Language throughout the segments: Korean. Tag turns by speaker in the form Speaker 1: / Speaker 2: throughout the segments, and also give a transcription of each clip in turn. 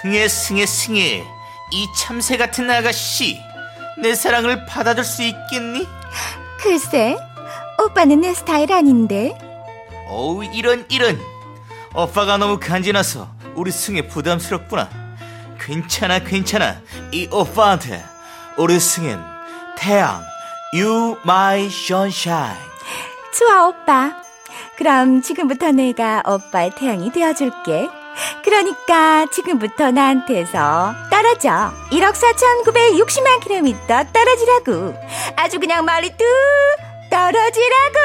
Speaker 1: 승혜. 이 참새 같은 아가씨, 내 사랑을 받아줄 수 있겠니?
Speaker 2: 글쎄, 오빠는 내 스타일 아닌데.
Speaker 1: 어우, 이런. 오빠가 너무 간지나서 우리 승혜 부담스럽구나. 괜찮아. 이 오빠한테 우리 승혜는 태양, You my sunshine.
Speaker 2: 좋아, 오빠. 그럼 지금부터 내가 오빠의 태양이 되어줄게. 그러니까 지금부터 나한테서 떨어져. 1억 4,960만 킬로미터 떨어지라고. 아주 그냥 멀리 뚝 떨어지라고.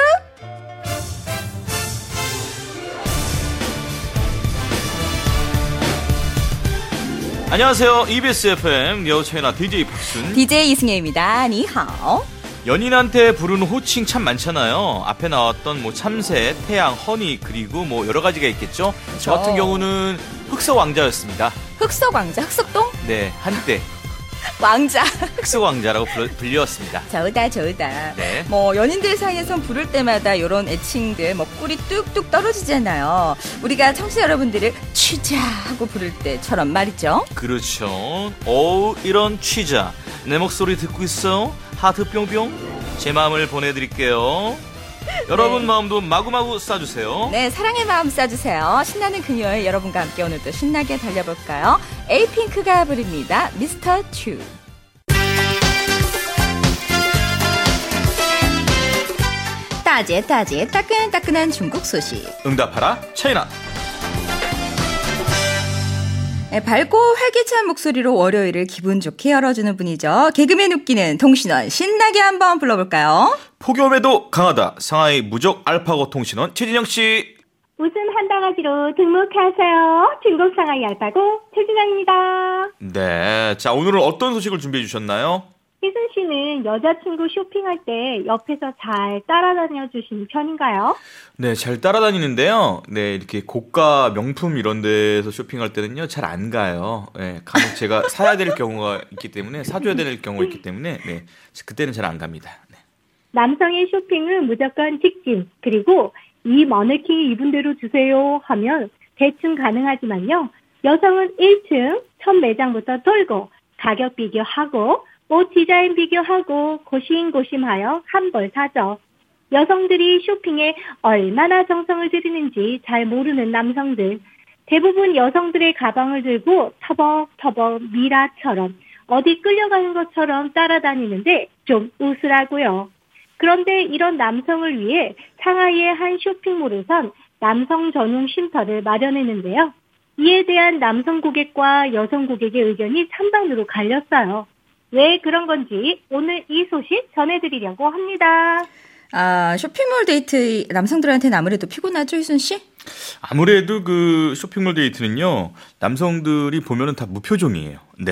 Speaker 1: 안녕하세요. EBS FM 여우차이나 DJ 박순,
Speaker 2: DJ 이승혜입니다. 니하오.
Speaker 1: 연인한테 부르는 호칭 참 많잖아요. 앞에 나왔던 뭐 참새, 태양, 허니, 그리고 뭐 여러 가지가 있겠죠. 저 같은 경우는 흑석 왕자였습니다.
Speaker 2: 흑석 왕자? 흑석동?
Speaker 1: 네, 한때
Speaker 2: 왕자.
Speaker 1: 흑석 왕자라고 불렸습니다.
Speaker 2: 좋다.
Speaker 1: 네.
Speaker 2: 뭐 연인들 사이에선 부를 때마다 이런 애칭들 뭐 꿀이 뚝뚝 떨어지잖아요. 우리가 청취자 여러분들을 취자 하고 부를 때처럼 말이죠.
Speaker 1: 그렇죠. 어우, 이런 취자, 내 목소리 듣고 있어요? 하트 뿅뿅. 제 마음을 보내드릴게요. 여러분 마음도 마구마구 쏴주세요.
Speaker 2: 네, 사랑의 마음 쏴주세요. 신나는 금요일 여러분과 함께 오늘도 신나게 달려볼까요? 에이핑크가 부릅니다. 미스터 츄. 따제 따끈따끈한 중국 소식.
Speaker 1: 응답하라 차이나.
Speaker 2: 네, 밝고 활기찬 목소리로 월요일을 기분 좋게 열어주는 분이죠. 개그맨 웃기는 통신원 신나게 한번 불러볼까요?
Speaker 1: 폭염에도 강하다. 상하이 무적 알파고 통신원 최진영씨.
Speaker 3: 웃음 한 덩어리로 등록하세요. 중국 상하이 알파고 최진영입니다.
Speaker 1: 네, 자 오늘은 어떤 소식을 준비해 주셨나요?
Speaker 3: 희순 씨는 여자친구 쇼핑할 때 옆에서 잘 따라다녀 주시는 편인가요?
Speaker 1: 네, 잘 따라다니는데요. 네, 이렇게 고가 명품 이런 데서 쇼핑할 때는요, 잘 안 가요. 네, 간혹 제가 사야 될 경우가 있기 때문에, 사줘야 될 경우가 있기 때문에, 네, 그때는 잘 안 갑니다. 네.
Speaker 3: 남성의 쇼핑은 무조건 직진, 그리고 이 머네킹이 입은 대로 주세요 하면 대충 가능하지만요. 여성은 1층 첫 매장부터 돌고 가격 비교하고 옷 디자인 비교하고 고심고심하여 한 벌 사죠. 여성들이 쇼핑에 얼마나 정성을 들이는지 잘 모르는 남성들. 대부분 여성들의 가방을 들고 터벅터벅 미라처럼 어디 끌려가는 것처럼 따라다니는데 좀 웃으라고요. 그런데 이런 남성을 위해 상하이의 한 쇼핑몰에선 남성 전용 쉼터를 마련했는데요. 이에 대한 남성 고객과 여성 고객의 의견이 찬반으로 갈렸어요. 왜 그런 건지 오늘 이 소식 전해드리려고 합니다.
Speaker 2: 아, 쇼핑몰 데이트 남성들한테는 아무래도 피곤하죠, 희순 씨?
Speaker 1: 아무래도 그 쇼핑몰 데이트는요, 남성들이 보면은 다 무표정이에요. 네.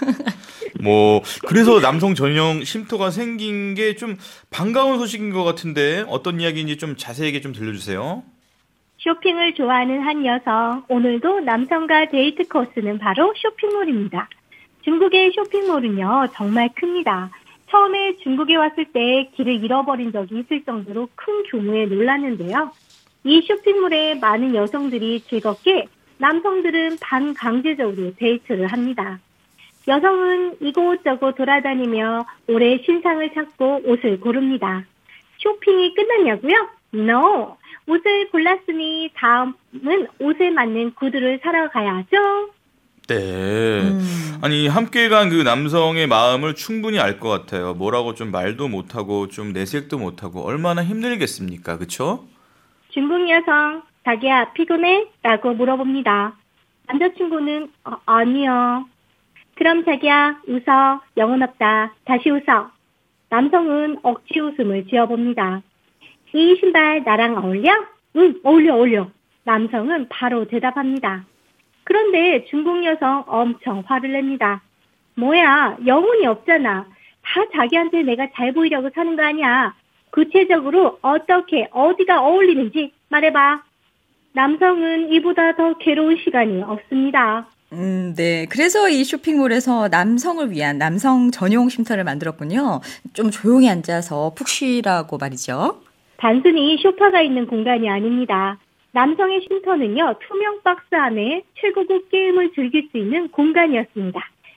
Speaker 1: 뭐 그래서 남성 전용 쉼터가 생긴 게 좀 반가운 소식인 것 같은데 어떤 이야기인지 좀 자세하게 좀 들려주세요.
Speaker 3: 쇼핑을 좋아하는 한 여성, 오늘도 남성과 데이트 코스는 바로 쇼핑몰입니다. 중국의 쇼핑몰은요, 정말 큽니다. 처음에 중국에 왔을 때 길을 잃어버린 적이 있을 정도로 큰 규모에 놀랐는데요. 이 쇼핑몰에 많은 여성들이 즐겁게, 남성들은 반강제적으로 데이트를 합니다. 여성은 이곳저곳 돌아다니며 올해 신상을 찾고 옷을 고릅니다. 쇼핑이 끝났냐고요? No! 옷을 골랐으니 다음은 옷에 맞는 구두를 사러 가야죠.
Speaker 1: 네. 아니, 함께 간 그 남성의 마음을 충분히 알 것 같아요. 뭐라고 좀 말도 못하고 좀 내색도 못하고 얼마나 힘들겠습니까? 그쵸?
Speaker 3: 중국 여성, 자기야 피곤해? 라고 물어봅니다. 남자친구는 아니요. 그럼 자기야 웃어. 영혼 없다. 다시 웃어. 남성은 억지 웃음을 지어봅니다. 이 신발 나랑 어울려? 응, 어울려. 남성은 바로 대답합니다. 그런데 중국 여성 엄청 화를 냅니다. 뭐야, 영혼이 없잖아. 다 자기한테 내가 잘 보이려고 사는 거 아니야. 구체적으로 어떻게, 어디가 어울리는지 말해봐. 남성은 이보다 더 괴로운 시간이 없습니다.
Speaker 2: 네. 그래서 이 쇼핑몰에서 남성을 위한 남성 전용 쉼터를 만들었군요. 좀 조용히 앉아서 푹 쉬라고 말이죠.
Speaker 3: 단순히 소파가 있는 공간이 아닙니다. 남성의 쉼터는요, 투명 박스 안에 최고급 게임을 즐길 수 있는 공간이었습니다.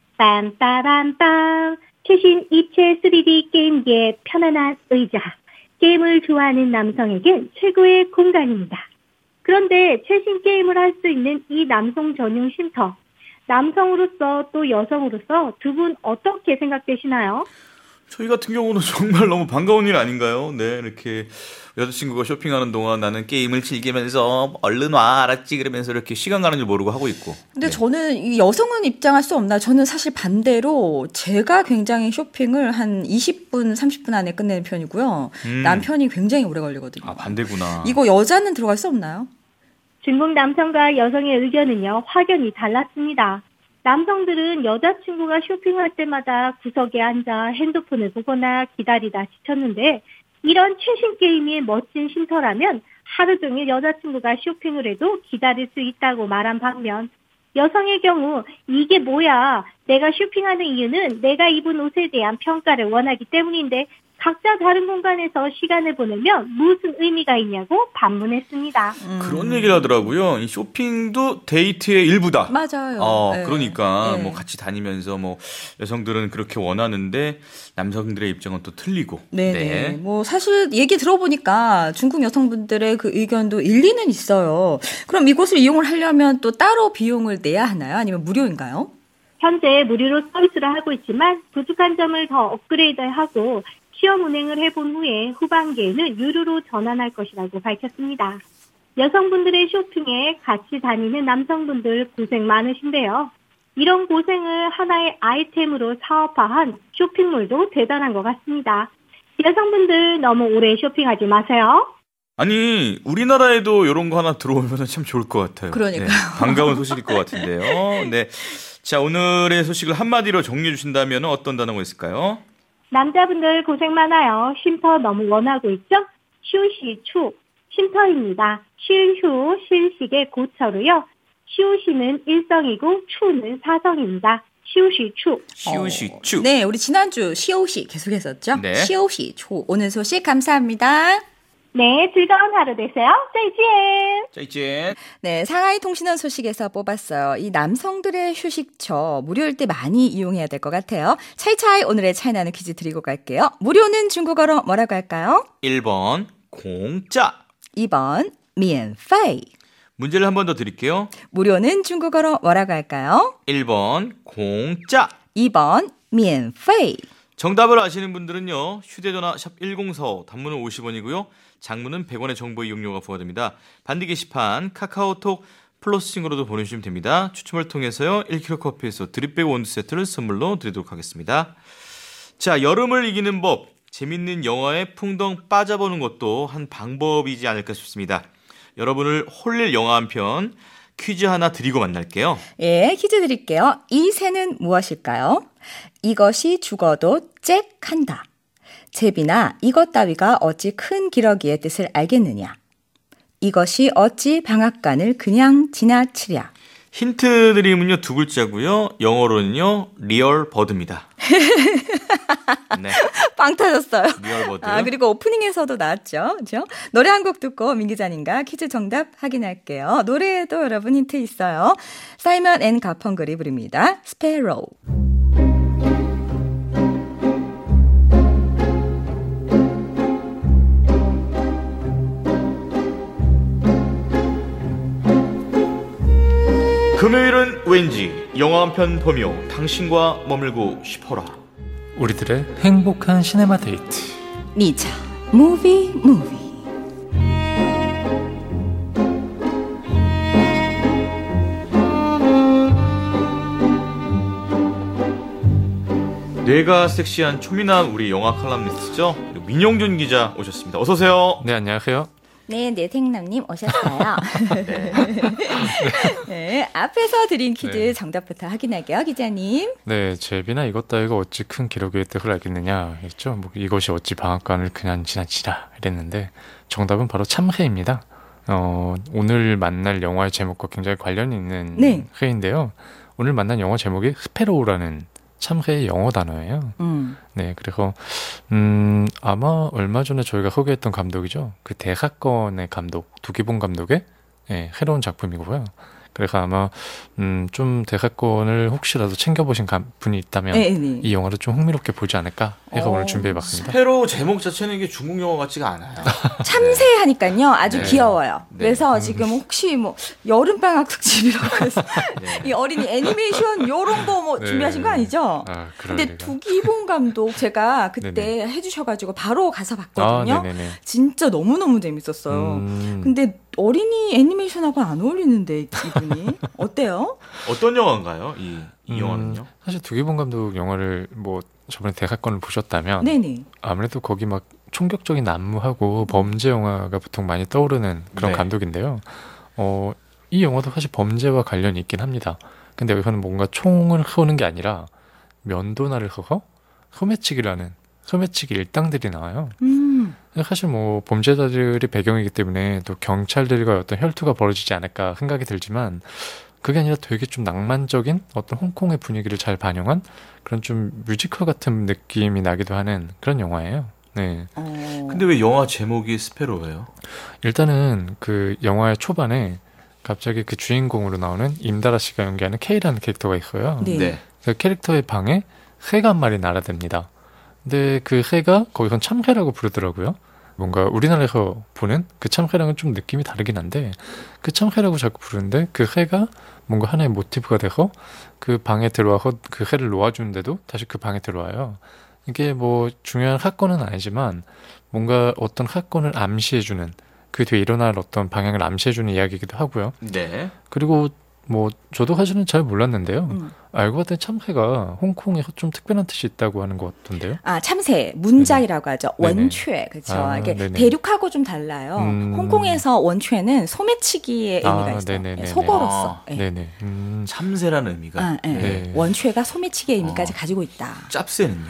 Speaker 3: 빰빠밤빰. 최신 입체 3D 게임기의 편안한 의자. 게임을 좋아하는 남성에겐 최고의 공간입니다. 그런데 최신 게임을 할 수 있는 이 남성 전용 쉼터. 남성으로서 또 여성으로서 두 분 어떻게 생각되시나요?
Speaker 1: 저희 같은 경우는 정말 너무 반가운 일 아닌가요? 네, 이렇게 여자친구가 쇼핑하는 동안 나는 게임을 즐기면서 얼른 와, 알았지? 그러면서 이렇게 시간 가는 줄 모르고 하고 있고.
Speaker 2: 근데
Speaker 1: 네.
Speaker 2: 저는 이 여성은 입장할 수 없나? 저는 사실 반대로 제가 굉장히 쇼핑을 한 20분, 30분 안에 끝내는 편이고요. 남편이 굉장히 오래 걸리거든요.
Speaker 1: 아, 반대구나.
Speaker 2: 이거 여자는 들어갈 수 없나요?
Speaker 3: 중국 남성과 여성의 의견은요, 확연히 달랐습니다. 남성들은 여자친구가 쇼핑할 때마다 구석에 앉아 핸드폰을 보거나 기다리다 지쳤는데 이런 최신 게임이 멋진 쉼터라면 하루 종일 여자친구가 쇼핑을 해도 기다릴 수 있다고 말한 반면 여성의 경우 이게 뭐야, 내가 쇼핑하는 이유는 내가 입은 옷에 대한 평가를 원하기 때문인데 각자 다른 공간에서 시간을 보내면 무슨 의미가 있냐고 반문했습니다.
Speaker 1: 그런 얘기를 하더라고요. 이 쇼핑도 데이트의 일부다.
Speaker 2: 맞아요. 네.
Speaker 1: 그러니까
Speaker 2: 네.
Speaker 1: 뭐 같이 다니면서 뭐 여성들은 그렇게 원하는데 남성들의 입장은 또 틀리고.
Speaker 2: 네네. 뭐 사실 얘기 들어보니까 중국 여성분들의 그 의견도 일리는 있어요. 그럼 이곳을 이용을 하려면 또 따로 비용을 내야 하나요? 아니면 무료인가요?
Speaker 3: 현재 무료로 서비스를 하고 있지만 부족한 점을 더 업그레이드하고 시험 운행을 해본 후에 후반기에는 유료로 전환할 것이라고 밝혔습니다. 여성분들의 쇼핑에 같이 다니는 남성분들 고생 많으신데요. 이런 고생을 하나의 아이템으로 사업화한 쇼핑몰도 대단한 것 같습니다. 여성분들 너무 오래 쇼핑하지 마세요.
Speaker 1: 아니, 우리나라에도 이런 거 하나 들어오면 참 좋을 것 같아요.
Speaker 2: 그러니까요.
Speaker 1: 네, 반가운 소식일 것 같은데요. 네. 자, 오늘의 소식을 한마디로 정리해 주신다면 어떤 단어가 있을까요?
Speaker 3: 남자분들 고생 많아요. 쉼터 너무 원하고 있죠? 휴시추, 쉼터입니다. 쉴휴, 쉴식의 고철로요. 휴시는 일성이고 추는 사성입니다. 휴시추.
Speaker 1: 시우시추.
Speaker 2: 네, 우리 지난주 시오시 계속했었죠?
Speaker 1: 네.
Speaker 2: 시오시 초. 오늘 소식 감사합니다.
Speaker 3: 네, 즐거운 하루 되세요. 再见.
Speaker 1: 자, 이제
Speaker 2: 네, 상하이 통신원 소식에서 뽑았어요. 이 남성들의 휴식처 무료일 때 많이 이용해야 될 것 같아요. 차이차이 오늘의 차이나는 퀴즈 드리고 갈게요. 무료는 중국어로 뭐라고 할까요?
Speaker 1: 1번 공짜.
Speaker 2: 2번 免费.
Speaker 1: 문제를 한 번 더 드릴게요.
Speaker 2: 무료는 중국어로 뭐라고 할까요?
Speaker 1: 1번 공짜.
Speaker 2: 2번 免费.
Speaker 1: 정답을 아시는 분들은요. 휴대전화 샵 1045 단문은 50원이고요. 장문은 100원의 정보 이용료가 부과됩니다. 반디 게시판 카카오톡 플러스친구로도 보내주시면 됩니다. 추첨을 통해서요. 1kg 커피에서 드립백 원두 세트를 선물로 드리도록 하겠습니다. 자, 여름을 이기는 법. 재밌는 영화에 풍덩 빠져보는 것도 한 방법이지 않을까 싶습니다. 여러분을 홀릴 영화 한 편 퀴즈 하나 드리고 만날게요.
Speaker 2: 예, 퀴즈 드릴게요. 이 새는 무엇일까요? 이것이 죽어도 잭한다. 제비나 이것 따위가 어찌 큰 기러기의 뜻을 알겠느냐. 이것이 어찌 방앗간을 그냥 지나치랴.
Speaker 1: 힌트 드리면요. 두 글자고요. 영어로는요. 리얼 버드입니다. 네.
Speaker 2: 빵 터졌어요.
Speaker 1: 리얼 버드.
Speaker 2: 아, 그리고 오프닝에서도 나왔죠. 그죠? 노래 한 곡 듣고 민 기자님과 퀴즈 정답 확인할게요. 노래에도 여러분 힌트 있어요. 사이먼 앤 가펑글이 부릅니다. 스페로우.
Speaker 1: 금요일은 왠지 영화 한 편 보며 당신과 머물고 싶어라.
Speaker 4: 우리들의 행복한 시네마 데이트.
Speaker 2: 니차 무비.
Speaker 1: 뇌가 섹시한 초미남 우리 영화 칼럼니스트죠. 민용준 기자 오셨습니다. 어서 오세요.
Speaker 4: 네, 안녕하세요.
Speaker 2: 네, 내생남님 오셨어요. 네, 앞에서 드린 퀴즈
Speaker 4: 네.
Speaker 2: 정답부터 확인할게요, 기자님.
Speaker 4: 네, 제비나 이것 따위가 어찌 큰 기러기의 뜻을 알겠느냐 했죠. 뭐 이것이 어찌 방앗간을 그냥 지나치라 이랬는데 정답은 바로 참회입니다. 오늘 만날 영화의 제목과 굉장히 관련이 있는
Speaker 2: 네.
Speaker 4: 회인데요. 오늘 만난 영화 제목이 스페로우라는 참회의 영어 단어예요. 네, 그래서 아마 얼마 전에 저희가 소개했던 감독이죠. 그 대사건의 감독, 두기봉 감독의 예, 새로운 작품이고요. 그래서 아마 좀 대사권을 혹시라도 챙겨보신 분이 있다면
Speaker 2: 네, 네.
Speaker 4: 이 영화를 좀 흥미롭게 보지 않을까 해서 오늘 준비해봤습니다.
Speaker 1: 스페로 제목 자체는 이게 중국 영화 같지가 않아요.
Speaker 2: 참새하니까요. 아주
Speaker 1: 네.
Speaker 2: 귀여워요.
Speaker 1: 네.
Speaker 2: 그래서 지금 혹시 뭐 여름방학 특집이라고 해서
Speaker 1: 네.
Speaker 2: 이 어린이 애니메이션 요런 거 뭐
Speaker 4: 네.
Speaker 2: 준비하신 거 아니죠?
Speaker 4: 아, 그럴
Speaker 2: 근데
Speaker 4: 리가.
Speaker 2: 두기봉 감독 제가 그때
Speaker 4: 네네.
Speaker 2: 해주셔가지고 바로 가서
Speaker 4: 아,
Speaker 2: 봤거든요.
Speaker 4: 네네네.
Speaker 2: 진짜 너무너무 재밌었어요. 근데 어린이 애니메이션하고 안 어울리는데 이분이 어때요?
Speaker 1: 어떤 영화인가요? 이 영화는요?
Speaker 4: 사실 두기봉 감독 영화를 뭐 저번에 대사권을 보셨다면
Speaker 2: 네네.
Speaker 4: 아무래도 거기 막 총격적인 난무하고 범죄 영화가 보통 많이 떠오르는 그런
Speaker 1: 네.
Speaker 4: 감독인데요. 이 영화도 사실 범죄와 관련이 있긴 합니다. 근데 여기서는 뭔가 총을 쏘는 게 아니라 면도날을 써서 소매치기 일당들이 나와요. 사실 뭐 범죄자들이 배경이기 때문에 또 경찰들과 어떤 혈투가 벌어지지 않을까 생각이 들지만 그게 아니라 되게 좀 낭만적인 어떤 홍콩의 분위기를 잘 반영한 그런 좀 뮤지컬 같은 느낌이 나기도 하는 그런 영화예요. 네.
Speaker 1: 근데 왜 영화 제목이 스페로예요?
Speaker 4: 일단은 그 영화의 초반에 갑자기 그 주인공으로 나오는 임다라 씨가 연기하는 K라는 캐릭터가 있어요.
Speaker 2: 네.
Speaker 4: 그 캐릭터의 방에 새가 한 마리 날아듭니다. 근데 그 새가 거기선 참새라고 부르더라고요. 뭔가 우리나라에서 보는 그 참새랑은 좀 느낌이 다르긴 한데 그 참새라고 자꾸 부르는데 그 새가 뭔가 하나의 모티브가 돼서 그 방에 들어와서 그 새를 놓아주는데도 다시 그 방에 들어와요. 이게 뭐 중요한 사건은 아니지만 뭔가 어떤 사건을 암시해주는 그 뒤에 일어날 어떤 방향을 암시해주는 이야기이기도 하고요.
Speaker 1: 네.
Speaker 4: 그리고 뭐 저도 사실은 잘 몰랐는데요. 알고 봤더니 참새가 홍콩에서 좀 특별한 뜻이 있다고 하는 것 같던데요.
Speaker 2: 아, 참새, 문작이라고 하죠.
Speaker 4: 네네.
Speaker 2: 원최, 그렇죠.
Speaker 4: 아,
Speaker 2: 이게
Speaker 4: 네네.
Speaker 2: 대륙하고 좀 달라요. 홍콩에서 원최는 소매치기의 의미가
Speaker 4: 아,
Speaker 2: 있어요.
Speaker 4: 네네네네.
Speaker 2: 속어로서.
Speaker 1: 아,
Speaker 2: 네.
Speaker 4: 네네.
Speaker 1: 참새라는 의미가.
Speaker 2: 아, 네.
Speaker 4: 네.
Speaker 2: 원최가 소매치기의 의미까지 가지고 있다.
Speaker 1: 짭새는요?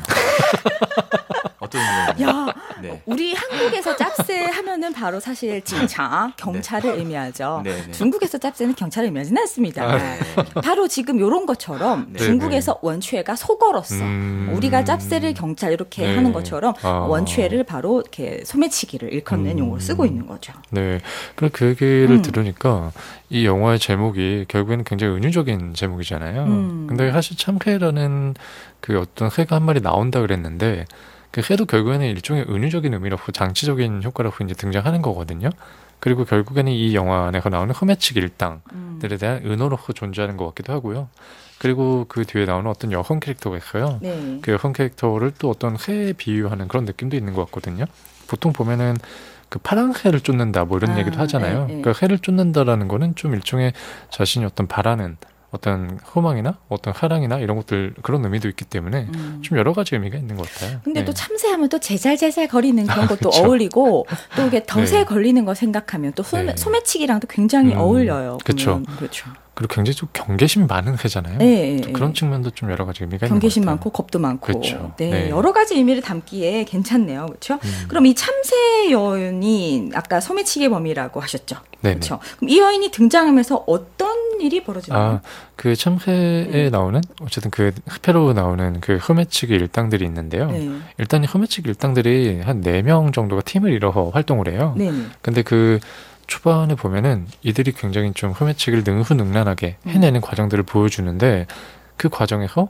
Speaker 1: 어떤 의미예요?
Speaker 2: 야,
Speaker 1: 네.
Speaker 2: 우리 한국에서 짭새 하면은 바로 사실 진짜 경찰을 의미하죠.
Speaker 1: 네, 네.
Speaker 2: 중국에서 짭새는 경찰을 의미하지는 않습니다.
Speaker 4: 아,
Speaker 1: 네.
Speaker 2: 바로 지금 이런 것처럼
Speaker 1: 네,
Speaker 2: 중국에서 원추회가 속어로서 우리가 짭새를 경찰 이렇게
Speaker 4: 네.
Speaker 2: 하는 것처럼
Speaker 4: 아.
Speaker 2: 원추회를 바로 이렇게 소매치기를 일컫는 용어로 쓰고 있는 거죠.
Speaker 4: 네. 그리고 그 얘기를 들으니까 이 영화의 제목이 결국에는 굉장히 은유적인 제목이잖아요. 근데 사실 참새라는 그 어떤 새가 한 마리 나온다 그랬는데 그 새도 결국에는 일종의 은유적인 의미로 장치적인 효과라고 이제 등장하는 거거든요. 그리고 결국에는 이 영화 안에서 나오는 소매치기 일당들에 대한 은어로서 존재하는 것 같기도 하고요. 그리고 그 뒤에 나오는 어떤 여성 캐릭터가 있어요.
Speaker 2: 네.
Speaker 4: 그 여성 캐릭터를 또 어떤 새에 비유하는 그런 느낌도 있는 것 같거든요. 보통 보면은 그 파란 새를 쫓는다 뭐 이런 얘기도 하잖아요.
Speaker 2: 네, 네.
Speaker 4: 그 새를 쫓는다라는 거는 좀 일종의 자신이 어떤 바라는 어떤 소망이나 어떤 사랑이나 이런 것들 그런 의미도 있기 때문에 좀 여러 가지 의미가 있는 것 같아요.
Speaker 2: 근데
Speaker 4: 네.
Speaker 2: 또 참새하면 또 제잘제잘 거리는 그런 것도
Speaker 4: 그쵸.
Speaker 2: 어울리고 또 이게 덫에
Speaker 4: 네.
Speaker 2: 걸리는 거 생각하면 또
Speaker 4: 네.
Speaker 2: 소매치기랑도 굉장히 어울려요.
Speaker 4: 그쵸.
Speaker 2: 보면. 그렇죠.
Speaker 4: 그리고 굉장히 좀 경계심이 많은 새잖아요.
Speaker 2: 네,
Speaker 4: 또
Speaker 2: 네.
Speaker 4: 그런 측면도 좀 여러 가지 의미가
Speaker 2: 경계심
Speaker 4: 있는 것
Speaker 2: 많고
Speaker 4: 같아요.
Speaker 2: 겁도 많고
Speaker 4: 그렇죠.
Speaker 2: 네,
Speaker 4: 네.
Speaker 2: 여러 가지 의미를 담기에 괜찮네요. 그렇죠? 그럼 이 참새 여인이 아까 소매치기의 범이라고 하셨죠?
Speaker 4: 네네.
Speaker 2: 그렇죠. 그럼 이 여인이 등장하면서 어떤 일이 벌어지나요?
Speaker 4: 그 참새에 나오는 어쨌든 그 스페로 나오는 그 소매치기 일당들이 있는데요.
Speaker 2: 네.
Speaker 4: 일단 이 소매치기 일당들이 한 4명 정도가 팀을 이뤄서 활동을 해요.
Speaker 2: 네.
Speaker 4: 근데 그 초반에 보면은 이들이 굉장히 좀 소매치기를 능수능란하게 해내는 과정들을 보여주는데 그 과정에서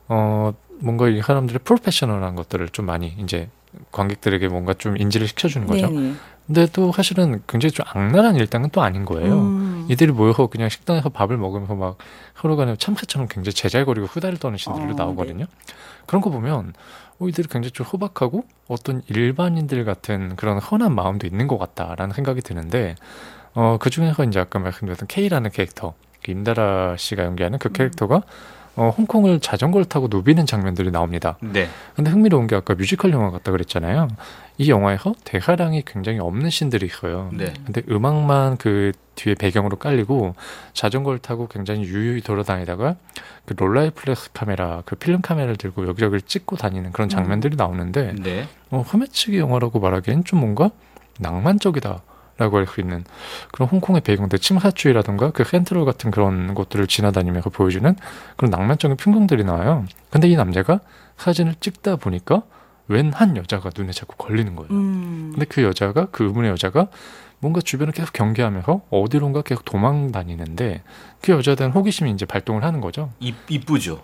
Speaker 4: 뭔가 이 사람들의 프로페셔널한 것들을 좀 많이 이제 관객들에게 뭔가 좀 인지를 시켜주는 거죠.
Speaker 2: 네.
Speaker 4: 근데 또 사실은 굉장히 좀 악랄한 일당은 또 아닌 거예요. 이들이 모여서 그냥 식당에서 밥을 먹으면서 막 서로 간에 참새처럼 굉장히 제잘거리고 수다를 떠는 신들로 나오거든요. 그런 거 보면 이들이 굉장히 좀 소박하고 어떤 일반인들 같은 그런 선한 마음도 있는 것 같다라는 생각이 드는데 그 중에서 이제 아까 말씀드렸던 K라는 캐릭터, 임다라 씨가 연기하는 그 캐릭터가 홍콩을 자전거를 타고 누비는 장면들이 나옵니다.
Speaker 1: 네.
Speaker 4: 근데 흥미로운 게 아까 뮤지컬 영화 같다 그랬잖아요. 이 영화에서 대사량이 굉장히 없는 씬들이 있어요.
Speaker 1: 네.
Speaker 4: 근데 음악만 그 뒤에 배경으로 깔리고 자전거를 타고 굉장히 유유히 돌아다니다가 그 롤라이플렉스 카메라, 그 필름 카메라를 들고 여기저기를 찍고 다니는 그런 장면들이 나오는데
Speaker 1: 네.
Speaker 4: 소매치기 영화라고 말하기엔 좀 뭔가 낭만적이다. 라고 할 수 있는 그런 홍콩의 배경들 침사추이라든가 그 센트럴 같은 그런 곳들을 지나다니면서 보여주는 그런 낭만적인 풍경들이 나와요. 근데 이 남자가 사진을 찍다 보니까 웬 한 여자가 눈에 자꾸 걸리는 거예요. 근데 그 여자가 그 의문의 여자가 뭔가 주변을 계속 경계하면서 어디론가 계속 도망 다니는데 그 여자에 대한 호기심이 이제 발동을 하는 거죠.
Speaker 1: 이쁘죠.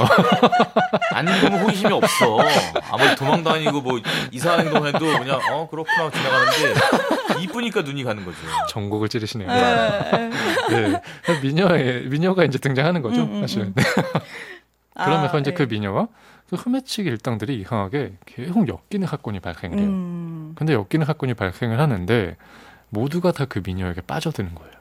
Speaker 1: 안 보면 호기심이 없어. 아무리 도망 다니고 뭐 이상한 행동해도 그냥 그렇구나 지나가는데 이쁘니까 눈이 가는 거죠.
Speaker 4: 전곡을 찌르시네요. 네. 미녀가 이제 등장하는 거죠, 사실. 그러면서 이제 그 미녀와 그 소매치기 일당들이 이상하게 계속 엮이는 사건이 발생을 해요. 근데 엮이는 사건이 발생을 하는데 모두가 다 그 미녀에게 빠져드는 거예요.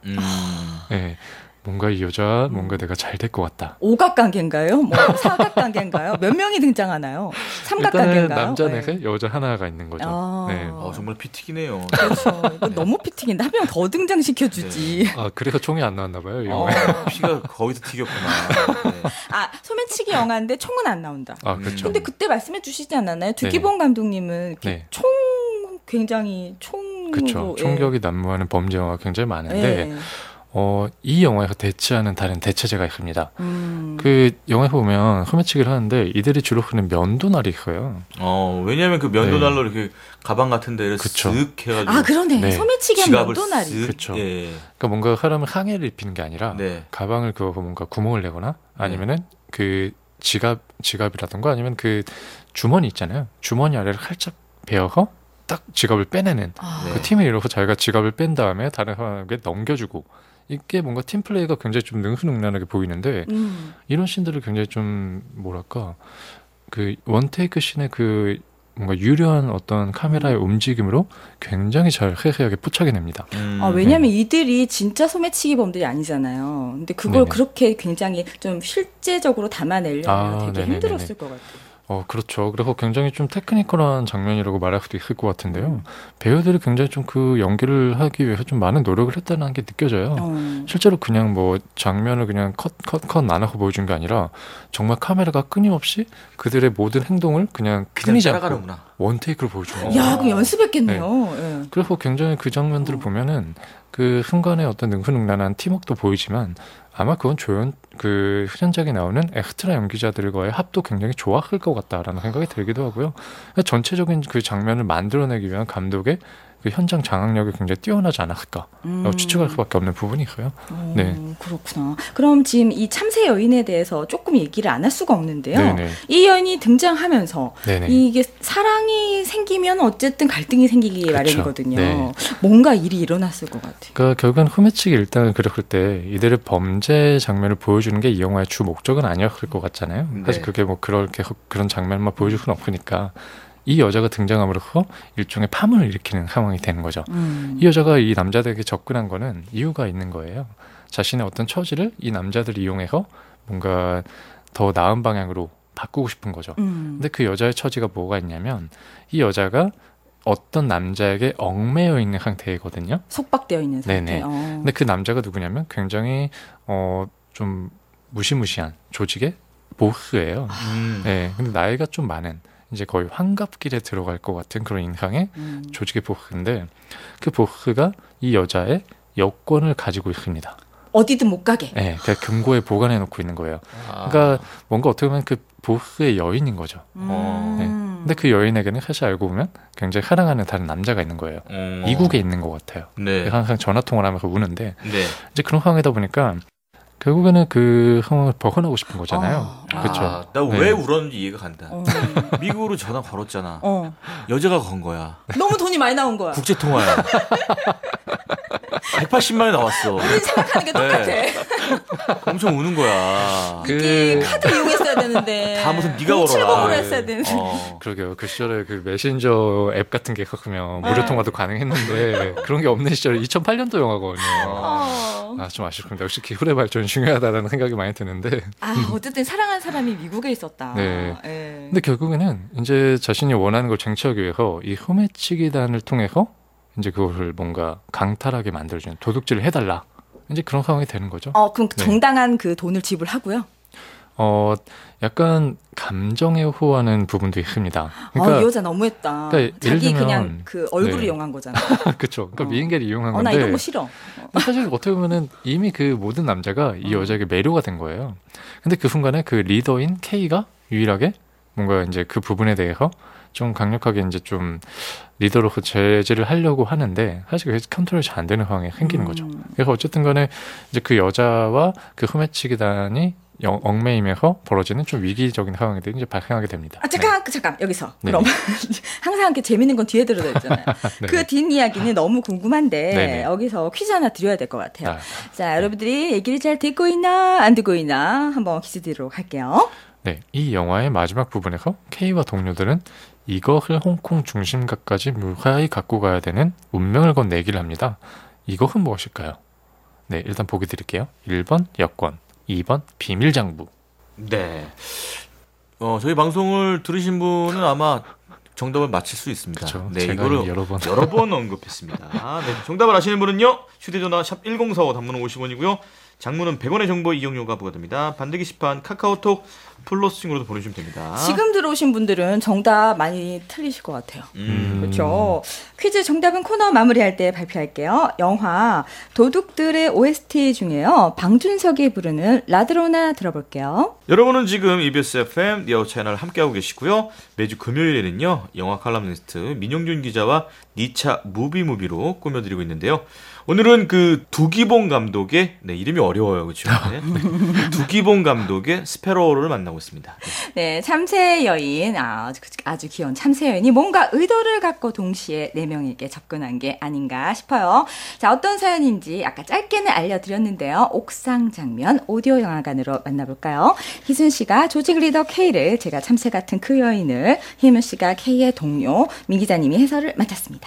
Speaker 4: 네. 뭔가 이 여자 뭔가 내가 잘 될 것 같다.
Speaker 2: 오각관계인가요? 뭐 사각관계인가요? 몇 명이 등장하나요? 삼각관계인가요?
Speaker 4: 일단은 남자 넷에 여자 하나가 있는 거죠. 네.
Speaker 1: 정말 피튀기네요.
Speaker 2: 그렇죠. 이거 너무 피튀긴데 한 명 더 등장시켜주지.
Speaker 4: 아 그래서 총이 안 나왔나 봐요. 이 영화에.
Speaker 1: 피가 거기서 튀겼구나. 네.
Speaker 2: 소매치기 영화인데 총은 안 나온다.
Speaker 4: 그렇죠.
Speaker 2: 근데 그때 말씀해 주시지 않았나요? 두기봉 감독님은 총 굉장히
Speaker 4: 그렇죠. 총격이 난무하는 범죄 영화가 굉장히 많은데 이 영화에서 대체하는 다른 대체제가 있습니다. 그 영화에 보면 소매치기를 하는데 이들이 주로 쓰는 면도날이 있어요.
Speaker 1: 왜냐하면 그 면도날로 이렇게 가방 같은 데를 쓱 해가지고.
Speaker 2: 그러네. 소매치기 하면 면도날이.
Speaker 4: 그렇죠. 그러니까 뭔가 사람을 항해를 입히는 게 아니라 가방을 그어서 뭔가 구멍을 내거나 아니면은 그 지갑이라던가 아니면 그 주머니 있잖아요. 주머니 아래를 살짝 베어서 딱 지갑을 빼내는 그 팀에 이뤄서 자기가 지갑을 뺀 다음에 다른 사람에게 넘겨주고 이게 뭔가 팀플레이가 굉장히 좀 능수능란하게 보이는데 이런 씬들을 굉장히 좀 뭐랄까 그 원테이크 씬의 그 뭔가 유려한 어떤 카메라의 움직임으로 굉장히 잘 세세하게 포착해냅니다.
Speaker 2: 왜냐하면 이들이 진짜 소매치기 범들이 아니잖아요. 근데 그걸 그렇게 굉장히 좀 실제적으로 담아내려면 되게 힘들었을 것 같아요.
Speaker 4: 그렇죠. 그래서 굉장히 좀 테크니컬한 장면이라고 말할 수도 있을 것 같은데요. 배우들이 굉장히 좀 그 연기를 하기 위해서 좀 많은 노력을 했다는 게 느껴져요. 실제로 그냥 뭐 장면을 그냥 컷 나눠서 보여준 게 아니라 정말 카메라가 끊임없이 그들의 모든 행동을 그냥 끊이지 않고 원테이크로 보여준 거예요.
Speaker 2: 야, 그럼 연습했겠네요.
Speaker 4: 그래서 굉장히 그 장면들을 보면은 그 순간에 어떤 능수능란한 팀워크도 보이지만 아마 그건 그 현장에 나오는 엑스트라 연기자들과의 합도 굉장히 좋았을 것 같다라는 생각이 들기도 하고요. 전체적인 그 장면을 만들어내기 위한 감독의 그 현장 장악력이 굉장히 뛰어나지 않았을까 추측할 수밖에 없는 부분이 있어요. 네,
Speaker 2: 그렇구나. 그럼 지금 이 참새 여인에 대해서 조금 얘기를 안 할 수가 없는데요.
Speaker 4: 네네.
Speaker 2: 이 여인이 등장하면서
Speaker 4: 네네.
Speaker 2: 이게 사랑이 생기면 어쨌든 갈등이 생기기
Speaker 4: 그렇죠.
Speaker 2: 마련이거든요.
Speaker 4: 네.
Speaker 2: 뭔가 일이 일어났을 것 같아요.
Speaker 4: 그러니까 결국은 소매치기 일당을 그렸을 때 이들의 범죄 장면을 보여주는 게 이 영화의 주 목적은 아니었을 것 같잖아요. 사실 그게 뭐 그런 장면만 보여줄 수는 없으니까. 이 여자가 등장함으로써 일종의 파문을 일으키는 상황이 되는 거죠. 이 여자가 이 남자들에게 접근한 거는 이유가 있는 거예요. 자신의 어떤 처지를 이 남자들이 이용해서 뭔가 더 나은 방향으로 바꾸고 싶은 거죠. 근데 그 여자의 처지가 뭐가 있냐면 이 여자가 어떤 남자에게 얽매여 있는 상태이거든요.
Speaker 2: 속박되어 있는 상태.
Speaker 4: 네네. 근데 그 남자가 누구냐면 굉장히 좀 무시무시한 조직의 보스예요. 네. 근데 나이가 좀 많은 이제 거의 환갑길에 들어갈 것 같은 그런 인상의 조직의 보스인데 그 보스가 이 여자의 여권을 가지고 있습니다.
Speaker 2: 어디든 못 가게.
Speaker 4: 네, 그러니까 금고에 보관해 놓고 있는 거예요. 그러니까 뭔가 어떻게 보면 그 보스의 여인인 거죠. 네. 근데 그 여인에게는 사실 알고 보면 굉장히 사랑하는 다른 남자가 있는 거예요. 이국에 있는 것 같아요.
Speaker 1: 네.
Speaker 4: 항상 전화 통화를 하면서 우는데 이제 그런 상황이다 보니까 결국에는 그 상황을 벗어나고 싶은 거잖아요. 그렇죠.
Speaker 1: 나 왜 울었는지 이해가 간다. 미국으로 전화 걸었잖아. 여자가 건 거야.
Speaker 2: 너무 돈이 많이 나온 거야.
Speaker 1: 국제 통화야. 180만 원이 나왔어.
Speaker 2: 우리 생각하는 게 똑같아.
Speaker 1: 네. 엄청 우는 거야.
Speaker 2: 이게 카드 이용했어야 되는데.
Speaker 1: 다 무슨 네가 걸어라.
Speaker 2: 700으로 했어야 되는데.
Speaker 4: 그러게요. 그 시절에 그 메신저 앱 같은 게 있었으면 무료 통화도 가능했는데 그런 게 없는 시절에 2008년도 영화거든요. 좀 아쉽습니다. 역시 기술의 발전이 중요하다는 생각이 많이 드는데.
Speaker 2: 어쨌든 사랑한 사람이 미국에 있었다.
Speaker 4: 네. 근데 결국에는 이제 자신이 원하는 걸 쟁취하기 위해서 이 소매치기단을 통해서 이제 그것을 뭔가 강탈하게 만들어주는 도둑질을 해달라. 이제 그런 상황이 되는 거죠.
Speaker 2: 그럼 정당한 그 돈을 지불하고요?
Speaker 4: 약간 감정에 호하는 부분도 있습니다. 그러니까,
Speaker 2: 이 여자 너무했다.
Speaker 4: 그러니까
Speaker 2: 자기 그냥 그 얼굴을 이용한 거잖아.
Speaker 4: 그렇죠. 그러니까 미인계를 이용한 건데.
Speaker 2: 나 이런 거 싫어.
Speaker 4: 사실 어떻게 보면은 이미 그 모든 남자가 이 여자에게 매료가 된 거예요. 근데 그 순간에 그 리더인 K가 유일하게 뭔가 이제 그 부분에 대해서 좀 강력하게 이제 좀 리더로 제지를 하려고 하는데 사실 그게 컨트롤이 잘 안 되는 상황이 생기는 거죠. 그래서 어쨌든 간에 이제 그 여자와 그 소매치기단이 얽매이면서 벌어지는 좀 위기적인 상황들이 이제 발생하게 됩니다.
Speaker 2: 잠깐 여기서
Speaker 4: 네.
Speaker 2: 그럼 항상 이렇게 재밌는 건 뒤에 들어져 있잖아요.
Speaker 4: 네.
Speaker 2: 그 뒷이야기는 너무 궁금한데
Speaker 4: 네네.
Speaker 2: 여기서 퀴즈 하나 드려야 될 것 같아요.
Speaker 4: 아.
Speaker 2: 자, 여러분들이 얘기를 잘 듣고 있나 안 듣고 있나 한번 퀴즈 드리도록 할게요.
Speaker 4: 네, 이 영화의 마지막 부분에서 K와 동료들은 이것을 홍콩 중심가까지 무사히 갖고 가야 되는 운명을 건 내기를 합니다. 이것은 무엇일까요? 네, 일단 보기 드릴게요. 1번 여권, 2번 비밀장부.
Speaker 1: 네. 저희 방송을 들으신 분은 아마 정답을 맞힐 수 있습니다.
Speaker 4: 그쵸,
Speaker 1: 네,
Speaker 4: 제가
Speaker 1: 이거를
Speaker 4: 이미 여러 번
Speaker 1: 언급했습니다. 네, 정답을 아시는 분은요. 휴대전화 샵 1045 단문은 50원이고요. 장문은 100원의 정보 이용료가 부과됩니다. 반대 게시판 카카오톡 플러스 친구로도 보내주시면 됩니다.
Speaker 2: 지금 들어오신 분들은 정답 많이 틀리실 것 같아요. 그렇죠. 퀴즈 정답은 코너 마무리할 때 발표할게요. 영화 도둑들의 OST 중에요. 방준석이 부르는 라드로나 들어볼게요.
Speaker 1: 여러분은 지금 EBS FM 리어 채널 함께하고 계시고요. 매주 금요일에는요. 영화 칼럼니스트 민용준 기자와 니차 무비무비로 꾸며드리고 있는데요. 오늘은 그 두기봉 감독의 이름이 어려워요. 그렇죠? 네. 두기봉 감독의 스페로우를 만나고 있습니다.
Speaker 2: 네, 참새 여인, 아주 귀여운 참새 여인이 뭔가 의도를 갖고 동시에 4명에게 접근한 게 아닌가 싶어요. 자, 어떤 사연인지 아까 짧게는 알려드렸는데요. 옥상 장면 오디오 영화관으로 만나볼까요? 희순 씨가 조직 리더 K를, 제가 참새 같은 그 여인을, 희문 씨가 K의 동료, 민 기자님이 해설을 맡았습니다.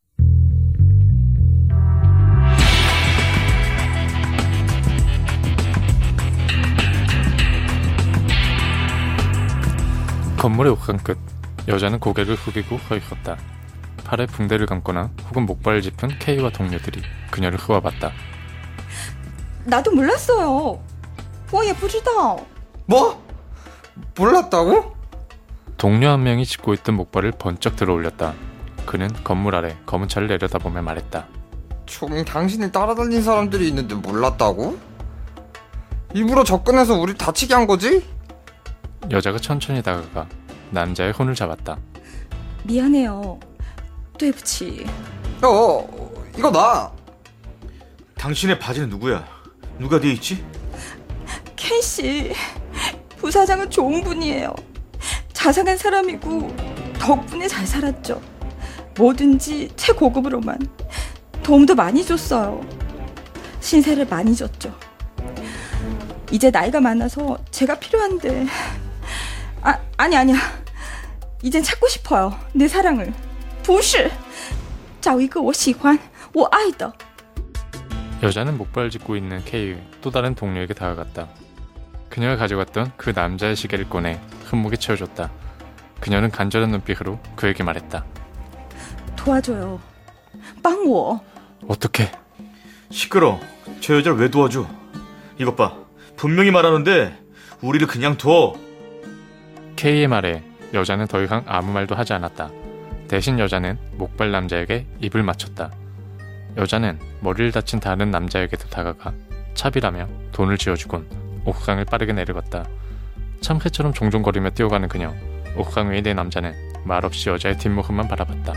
Speaker 4: 건물의 옥상 끝, 여자는 고개를 숙이고 서 있었다. 팔에 붕대를 감거나 혹은 목발을 짚은 K와 동료들이 그녀를 휘어봤다.
Speaker 2: 나도 몰랐어요. 와, 예쁘지다.
Speaker 5: 뭐? 몰랐다고?
Speaker 4: 동료 한 명이 짚고 있던 목발을 번쩍 들어 올렸다. 그는 건물 아래 검은 차를 내려다보며 말했다.
Speaker 5: 총 당신을 따라다닌 사람들이 있는데 몰랐다고? 일부러 접근해서 우리 다치게 한 거지?
Speaker 4: 여자가 천천히 다가가 남자의 손을 잡았다.
Speaker 2: 미안해요. 对不起.
Speaker 5: 이거 나.
Speaker 1: 당신의 바지는 누구야? 누가 뒤에 있지?
Speaker 2: K씨, 부사장은 좋은 분이에요. 자상한 사람이고 덕분에 잘 살았죠. 뭐든지 최고급으로만. 도움도 많이 줬어요. 신세를 많이 줬죠. 이제 나이가 많아서 제가 필요한데 아니야. 이젠 찾고 싶어요. 내 사랑을. 不是找一个我喜欢我爱的.
Speaker 4: 여자는 목발을 짚고 있는 K의 또 다른 동료에게 다가갔다. 그녀가 가져갔던 그 남자의 시계를 꺼내 손목에 채워줬다. 그녀는 간절한 눈빛으로 그에게 말했다.
Speaker 2: 도와줘요. 帮我.
Speaker 4: 어떻게?
Speaker 1: 시끄러. 저 여자를 왜 도와줘? 이것 봐. 분명히 말하는데 우리를 그냥 둬.
Speaker 4: K의 말에 여자는 더 이상 아무 말도 하지 않았다. 대신 여자는 목발 남자에게 입을 맞췄다. 여자는 머리를 다친 다른 남자에게도 다가가 차비라며 돈을 쥐어주곤 옥상을 빠르게 내려갔다. 참새처럼 종종거리며 뛰어가는 그녀. 옥상 위에 내 남자는 말없이 여자의 뒷모습만 바라봤다.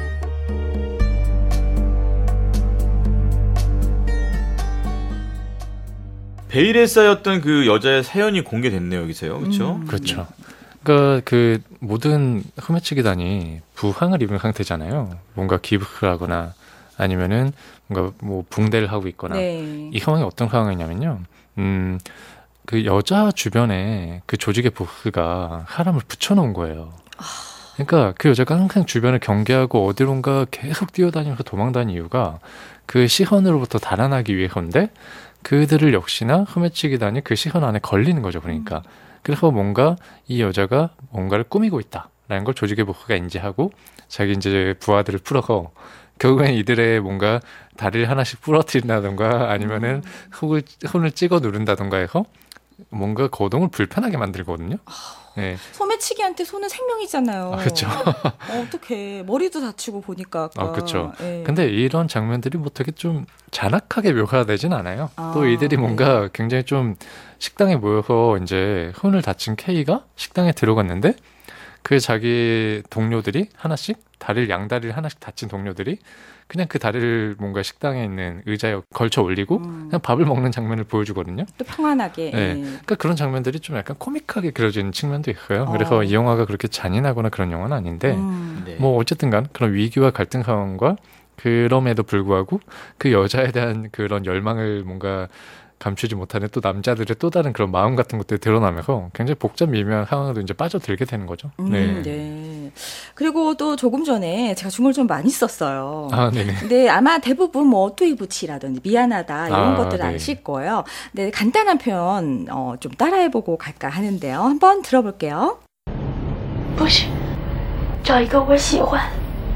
Speaker 1: 베일에 쌓였던 그 여자의 사연이 공개됐네요, 여기서요. 그렇죠?
Speaker 4: 그렇죠. 그러니까 그 모든 소매치기단이 부상을 입은 상태잖아요. 뭔가 기부를 하거나 아니면은 뭔가 뭐 붕대를 하고 있거나.
Speaker 2: 네.
Speaker 4: 이 상황이 어떤 상황이냐면요. 그 여자 주변에 그 조직의 보스가 사람을 붙여놓은 거예요. 그러니까 그 여자가 항상 주변을 경계하고 어디론가 계속 뛰어다니면서 도망다니는 이유가 그 시선으로부터 달아나기 위해서인데 그들을 역시나 소매치기단이 그 시선 안에 걸리는 거죠. 그러니까. 그래서 뭔가 이 여자가 뭔가를 꾸미고 있다라는 걸 조직의 보스가 인지하고 자기 이제 부하들을 풀어서 결국엔 이들의 뭔가 다리를 하나씩 부러뜨린다던가 아니면은 손을 찍어 누른다던가 해서 뭔가 거동을 불편하게 만들거든요. 네.
Speaker 2: 소매치기한테 손은 생명이잖아요.
Speaker 4: 그렇죠.
Speaker 2: 어떡해. 머리도 다치고 보니까 아까.
Speaker 4: 그렇죠.
Speaker 2: 네.
Speaker 4: 근데 이런 장면들이 뭐 되게 좀 잔악하게 묘사가 되진 않아요. 또 이들이 뭔가 굉장히 좀 식당에 모여서 이제 손을 다친 K가 식당에 들어갔는데 그 자기 동료들이 하나씩 양다리를 하나씩 다친 동료들이 그냥 그 다리를 뭔가 식당에 있는 의자에 걸쳐 올리고 그냥 밥을 먹는 장면을 보여주거든요.
Speaker 2: 또 평안하게.
Speaker 4: 네.
Speaker 2: 예.
Speaker 4: 그러니까 그런 장면들이 좀 약간 코믹하게 그려지는 측면도 있어요. 그래서 이 영화가 그렇게 잔인하거나 그런 영화는 아닌데
Speaker 1: 네.
Speaker 4: 뭐 어쨌든간 그런 위기와 갈등 상황과 그럼에도 불구하고 그 여자에 대한 그런 열망을 뭔가 감추지 못하는 또 남자들의 또 다른 그런 마음 같은 것들이 드러나면서 굉장히 복잡 미묘한 상황으로 이제 빠져들게 되는 거죠.
Speaker 2: 네. 그리고 또 조금 전에 제가 중국을 좀 많이 썼어요.
Speaker 4: 아, 네네.
Speaker 2: 근데 아마 대부분 뭐 뚜이부치라든지 미안하다 이런
Speaker 4: 아,
Speaker 2: 것들을
Speaker 4: 네.
Speaker 2: 아실 거예요. 네, 간단한 표현 좀 따라해보고 갈까 하는데요. 한번 들어볼게요.
Speaker 6: 不是，找一个我喜欢、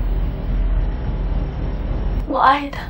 Speaker 6: 我爱的。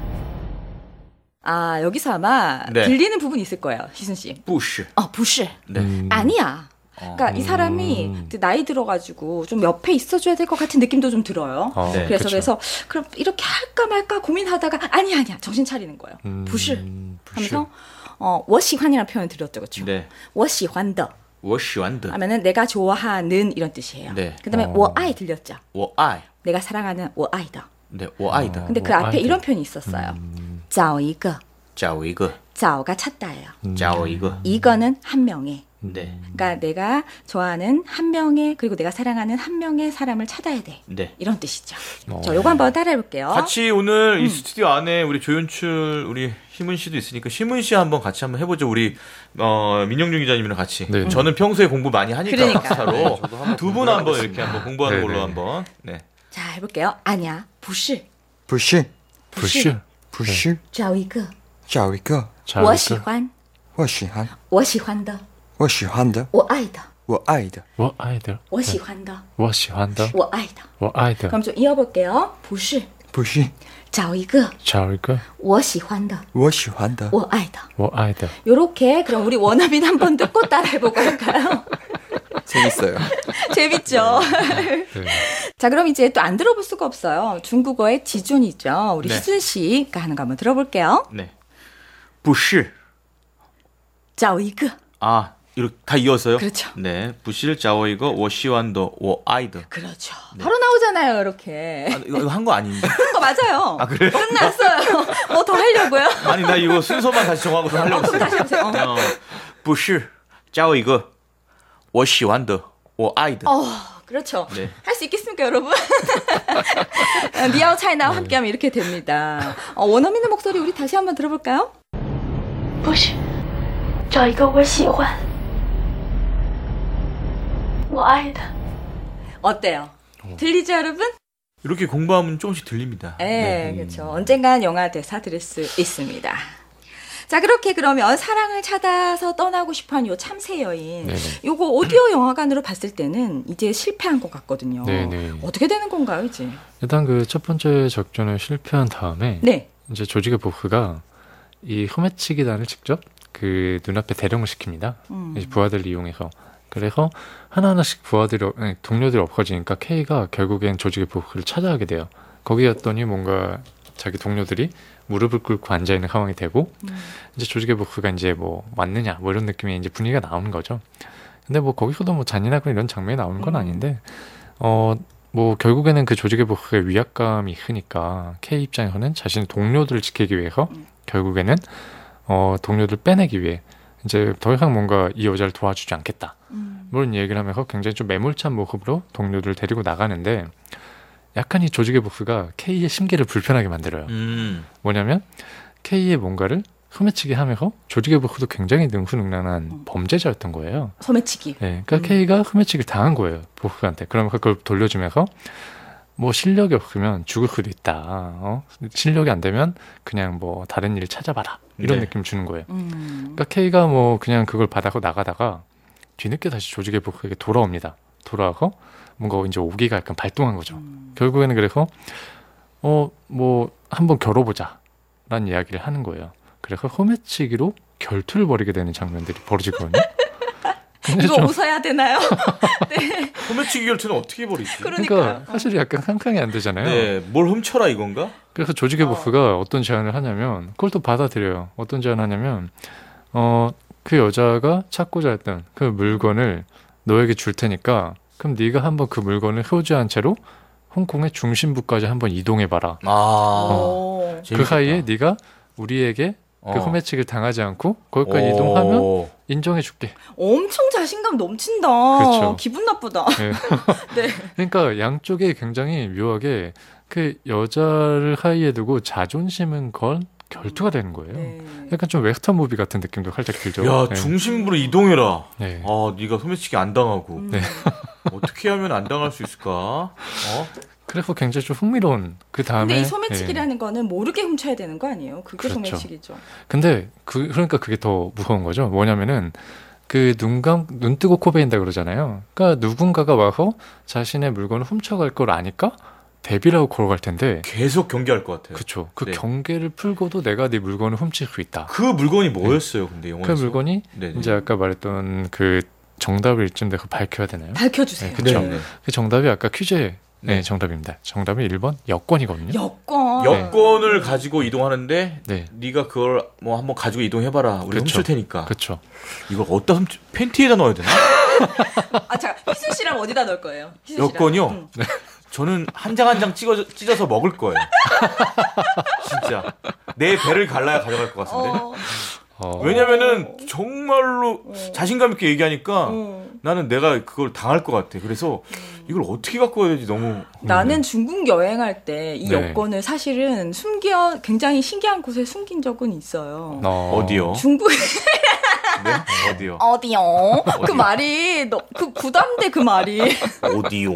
Speaker 2: 아, 여기서 아마
Speaker 1: 네.
Speaker 2: 들리는 부분이 있을 거예요. 희순 씨.
Speaker 1: 부시.
Speaker 2: 不是.
Speaker 1: 네.
Speaker 2: 아니야. 그러니까 이 사람이 나이 들어가지고 좀 옆에 있어줘야 될 것 같은 느낌도 좀 들어요.
Speaker 1: 네,
Speaker 2: 그래서 그럼 이렇게 할까 말까 고민하다가 아니야 정신 차리는 거예요. 不是 하면서 我喜欢이라는 표현을 들었죠, 그렇죠?
Speaker 1: 네.
Speaker 2: 我喜欢的
Speaker 1: 我喜欢的
Speaker 2: 하면은 내가 좋아하는 이런 뜻이에요.
Speaker 1: 네.
Speaker 2: 그다음에 我爱 들렸죠.
Speaker 1: 我爱
Speaker 2: 내가 사랑하는 我爱的.
Speaker 1: 네, 我爱的
Speaker 2: 근데 그 앞에 이런 표현이 있었어요. 找一个
Speaker 1: 找一个
Speaker 2: 找가 찾다예요.
Speaker 1: 找一个
Speaker 2: 이거는 한 명의.
Speaker 1: 네.
Speaker 2: 그러니까 내가 좋아하는 한 명의 그리고 내가 사랑하는 한 명의 사람을 찾아야 돼.
Speaker 1: 네.
Speaker 2: 이런 뜻이죠. 저 요거 한번 따라해 볼게요.
Speaker 1: 같이 오늘 이 스튜디오 안에 우리 조연출 우리 희문 씨도 있으니까 희문 씨 한번 같이 한번 해보죠. 우리 민영준 기자님이랑 같이.
Speaker 4: 네.
Speaker 1: 저는 평소에 공부 많이 하니까
Speaker 2: 그러니까.
Speaker 1: 박사로 두 분 한번 이렇게 한번 공부하는
Speaker 4: 네,
Speaker 1: 걸로
Speaker 4: 네.
Speaker 1: 한번. 네.
Speaker 2: 자, 해볼게요. 아니야, 不是,
Speaker 5: 不是
Speaker 4: 不是
Speaker 5: 不是
Speaker 2: 找一个
Speaker 5: 找一个
Speaker 2: 我喜欢
Speaker 5: 我喜欢
Speaker 2: 我喜欢的
Speaker 5: 我喜欢的
Speaker 2: 我爱的
Speaker 5: 我爱的
Speaker 4: 我爱的
Speaker 2: 我喜欢的
Speaker 4: 我喜欢的
Speaker 2: 我爱的
Speaker 4: 我爱的
Speaker 2: 그럼 좀 이어볼게요. 不是
Speaker 5: 不是
Speaker 2: 找一个
Speaker 4: 找一个
Speaker 2: 我喜欢的
Speaker 5: 我喜欢的
Speaker 2: 我爱的
Speaker 4: 我爱的
Speaker 2: 요렇게 그럼 우리 원어민 한번 듣고 따라해보고 할까요?
Speaker 5: 재밌어요.
Speaker 2: 재밌죠?
Speaker 4: 네.
Speaker 2: 자, 그럼 이제 또 안 들어볼 수가 없어요. 중국어의 지존이죠. 우리
Speaker 1: 네.
Speaker 2: 희순 씨가 하는 거 한번 들어볼게요.
Speaker 1: 네. 不是
Speaker 2: 找一个
Speaker 1: 아, 이렇게 다 이었어요?
Speaker 2: 그렇죠.
Speaker 1: 네. 不是找我一个我喜欢的我爱的
Speaker 2: 그렇죠. 바로 나오잖아요, 이렇게.
Speaker 1: 아, 이거 한 거 아닌데?
Speaker 2: 한 거 맞아요.
Speaker 1: 아, 그래요?
Speaker 2: 끝났어요. 뭐 더 하려고요?
Speaker 1: 아니, 나 이거 순서만 다시 정하고 하려고
Speaker 2: 그럼 다시
Speaker 1: 했어요.
Speaker 2: 해보세요.
Speaker 1: 不是找我一个我喜欢的我爱的
Speaker 2: 그렇죠.
Speaker 1: 네.
Speaker 2: 할 수 있겠습니까, 여러분? 니아오 차이나와 함께하면 이렇게 됩니다. 원어민의 목소리 우리 다시 한번 들어볼까요?
Speaker 6: 不是，找一个我喜欢、我爱的。
Speaker 2: 어때요? 들리죠, 여러분?
Speaker 1: 이렇게 공부하면 조금씩 들립니다.
Speaker 2: 네, 그렇죠. 언젠간 영화 대사 들을 수 있습니다. 자, 그렇게 그러면 사랑을 찾아서 떠나고 싶어하는 요 참새 여인.
Speaker 4: 네네.
Speaker 2: 요거 오디오 영화관으로 봤을 때는 이제 실패한 것 같거든요.
Speaker 4: 네네.
Speaker 2: 어떻게 되는 건가요, 이제?
Speaker 4: 일단 그 첫 번째 작전을 실패한 다음에
Speaker 2: 네.
Speaker 4: 이제 조직의 보스가 이 소매치기단을 직접 그 눈앞에 대령을 시킵니다. 이제 부하들을 이용해서. 그래서 하나하나씩 동료들이 없어지니까 K가 결국엔 조직의 보스를 찾아가게 돼요. 거기 갔더니 뭔가 자기 동료들이 무릎을 꿇고 앉아있는 상황이 되고 이제 조직의 보스가 이제 뭐 왔느냐 뭐 이런 느낌의 이제 분위기가 나오는 거죠. 근데 뭐 거기서도 뭐 잔인하고 이런 장면이 나오는 건 아닌데 뭐 결국에는 그 조직의 보스의 위압감이 크니까 K 입장에서는 자신의 동료들을 지키기 위해서 결국에는 동료들 빼내기 위해 이제 더 이상 뭔가 이 여자를 도와주지 않겠다. 이런 얘기를 하면서 굉장히 좀 매몰찬 모습으로 동료들을 데리고 나가는데 약간 이 조직의 보스가 K의 심기를 불편하게 만들어요. 뭐냐면 K의 뭔가를 소매치기 하면서 조직의 보스도 굉장히 능수능란한 범죄자였던 거예요.
Speaker 2: 소매치기.
Speaker 4: 네, 그러니까 K가 소매치기를 당한 거예요. 보스한테. 그러면서 그걸 돌려주면서 뭐 실력이 없으면 죽을 수도 있다. 실력이 안 되면 그냥 뭐 다른 일 찾아봐라. 이런
Speaker 1: 네.
Speaker 4: 느낌 주는 거예요. 그러니까 K가 뭐 그냥 그걸 받아서 나가다가 뒤늦게 다시 조직의 보스에게 돌아옵니다. 돌아와서 뭔가 이제 오기가 약간 발동한 거죠. 결국에는 그래서 뭐 한번 겨뤄보자 라는 이야기를 하는 거예요. 그래서 소매치기로 결투를 벌이게 되는 장면들이 벌어지거든요. 근데
Speaker 2: 이거
Speaker 4: 좀-
Speaker 2: 웃어야 되나요? 네.
Speaker 1: 소매치기 결투는 어떻게 버리지?
Speaker 2: 그러니까요.
Speaker 4: 그러니까 사실 약간 상상이 안 되잖아요.
Speaker 1: 네, 뭘 훔쳐라 이건가?
Speaker 4: 그래서 조직의 보스가 어떤 제안을 하냐면 그걸 또 받아들여요. 어떤 제안을 하냐면 그 여자가 찾고자 했던 그 물건을 너에게 줄 테니까 그럼 네가 한번 그 물건을 효주한 채로 홍콩의 중심부까지 한번 이동해봐라.
Speaker 2: 오.
Speaker 4: 그
Speaker 1: 재밌겠다.
Speaker 4: 사이에 네가 우리에게 그 홈해치기를 당하지 않고 거기까지 이동하면 인정해줄게.
Speaker 2: 엄청 자신감 넘친다.
Speaker 4: 그렇죠.
Speaker 2: 기분 나쁘다.
Speaker 4: 네.
Speaker 2: 네.
Speaker 4: 그러니까 양쪽에 굉장히 묘하게 그 여자를 하이에 두고 자존심은 건 결투가 되는 거예요.
Speaker 2: 네.
Speaker 4: 약간 좀 웨스턴 무비 같은 느낌도 살짝 들죠.
Speaker 1: 야,
Speaker 4: 네.
Speaker 1: 중심부로 이동해라.
Speaker 4: 네.
Speaker 1: 아, 네가 소매치기 안 당하고.
Speaker 4: 네.
Speaker 1: 어떻게 하면 안 당할 수 있을까?
Speaker 4: 그래서 굉장히 좀 흥미로운 그 다음에.
Speaker 2: 근데 이 소매치기라는 거는 모르게 훔쳐야 되는 거 아니에요? 그게
Speaker 4: 그렇죠.
Speaker 2: 소매치기죠.
Speaker 4: 근데 그러니까 그게 더 무서운 거죠. 뭐냐면은 그 눈 뜨고 코 베인다 그러잖아요. 그러니까 누군가가 와서 자신의 물건을 훔쳐갈 걸 아니까 대비라고 걸어갈 텐데.
Speaker 1: 계속 경계할 것 같아요.
Speaker 4: 그렇죠. 그
Speaker 1: 네.
Speaker 4: 경계를 풀고도 내가 네 물건을 훔칠 수 있다.
Speaker 1: 그 물건이 뭐였어요, 근데
Speaker 4: 그
Speaker 1: 영화에서?
Speaker 4: 물건이
Speaker 1: 네네.
Speaker 4: 이제 아까 말했던 그 정답을 이쯤 돼서 밝혀야 되나요?
Speaker 2: 밝혀주세요.
Speaker 4: 네, 그쵸.
Speaker 1: 네네.
Speaker 4: 그 정답이 아까 퀴즈의
Speaker 1: 네.
Speaker 4: 정답입니다. 정답은 1번 여권이거든요.
Speaker 2: 여권.
Speaker 1: 여권을 가지고 이동하는데
Speaker 4: 네.
Speaker 1: 네가 그걸 뭐 한번 가지고 이동해봐라. 우리
Speaker 4: 그쵸.
Speaker 1: 훔칠 테니까.
Speaker 4: 그렇죠.
Speaker 1: 이걸 어디다 팬티에다 넣어야 되나?
Speaker 2: 아, 잠깐. 희순 씨랑 어디다 넣을 거예요? 희순 씨랑.
Speaker 1: 여권이요?
Speaker 2: 응.
Speaker 1: 저는 한 장 한 장 찢어서 먹을 거예요. 진짜 내 배를 갈라야 가져갈 것 같은데. 왜냐면은 정말로 자신감 있게 얘기하니까 나는 내가 그걸 당할 것 같아. 그래서 이걸 어떻게 갖고 와야 되지 너무.
Speaker 2: 나는 중국 여행할 때 이
Speaker 4: 네.
Speaker 2: 여권을 사실은 굉장히 신기한 곳에 숨긴 적은 있어요.
Speaker 1: 어디요?
Speaker 2: 중국
Speaker 1: 네? 어디요?
Speaker 2: 어디요? 그 말이 그 부담돼 그 말이.
Speaker 1: 어디요?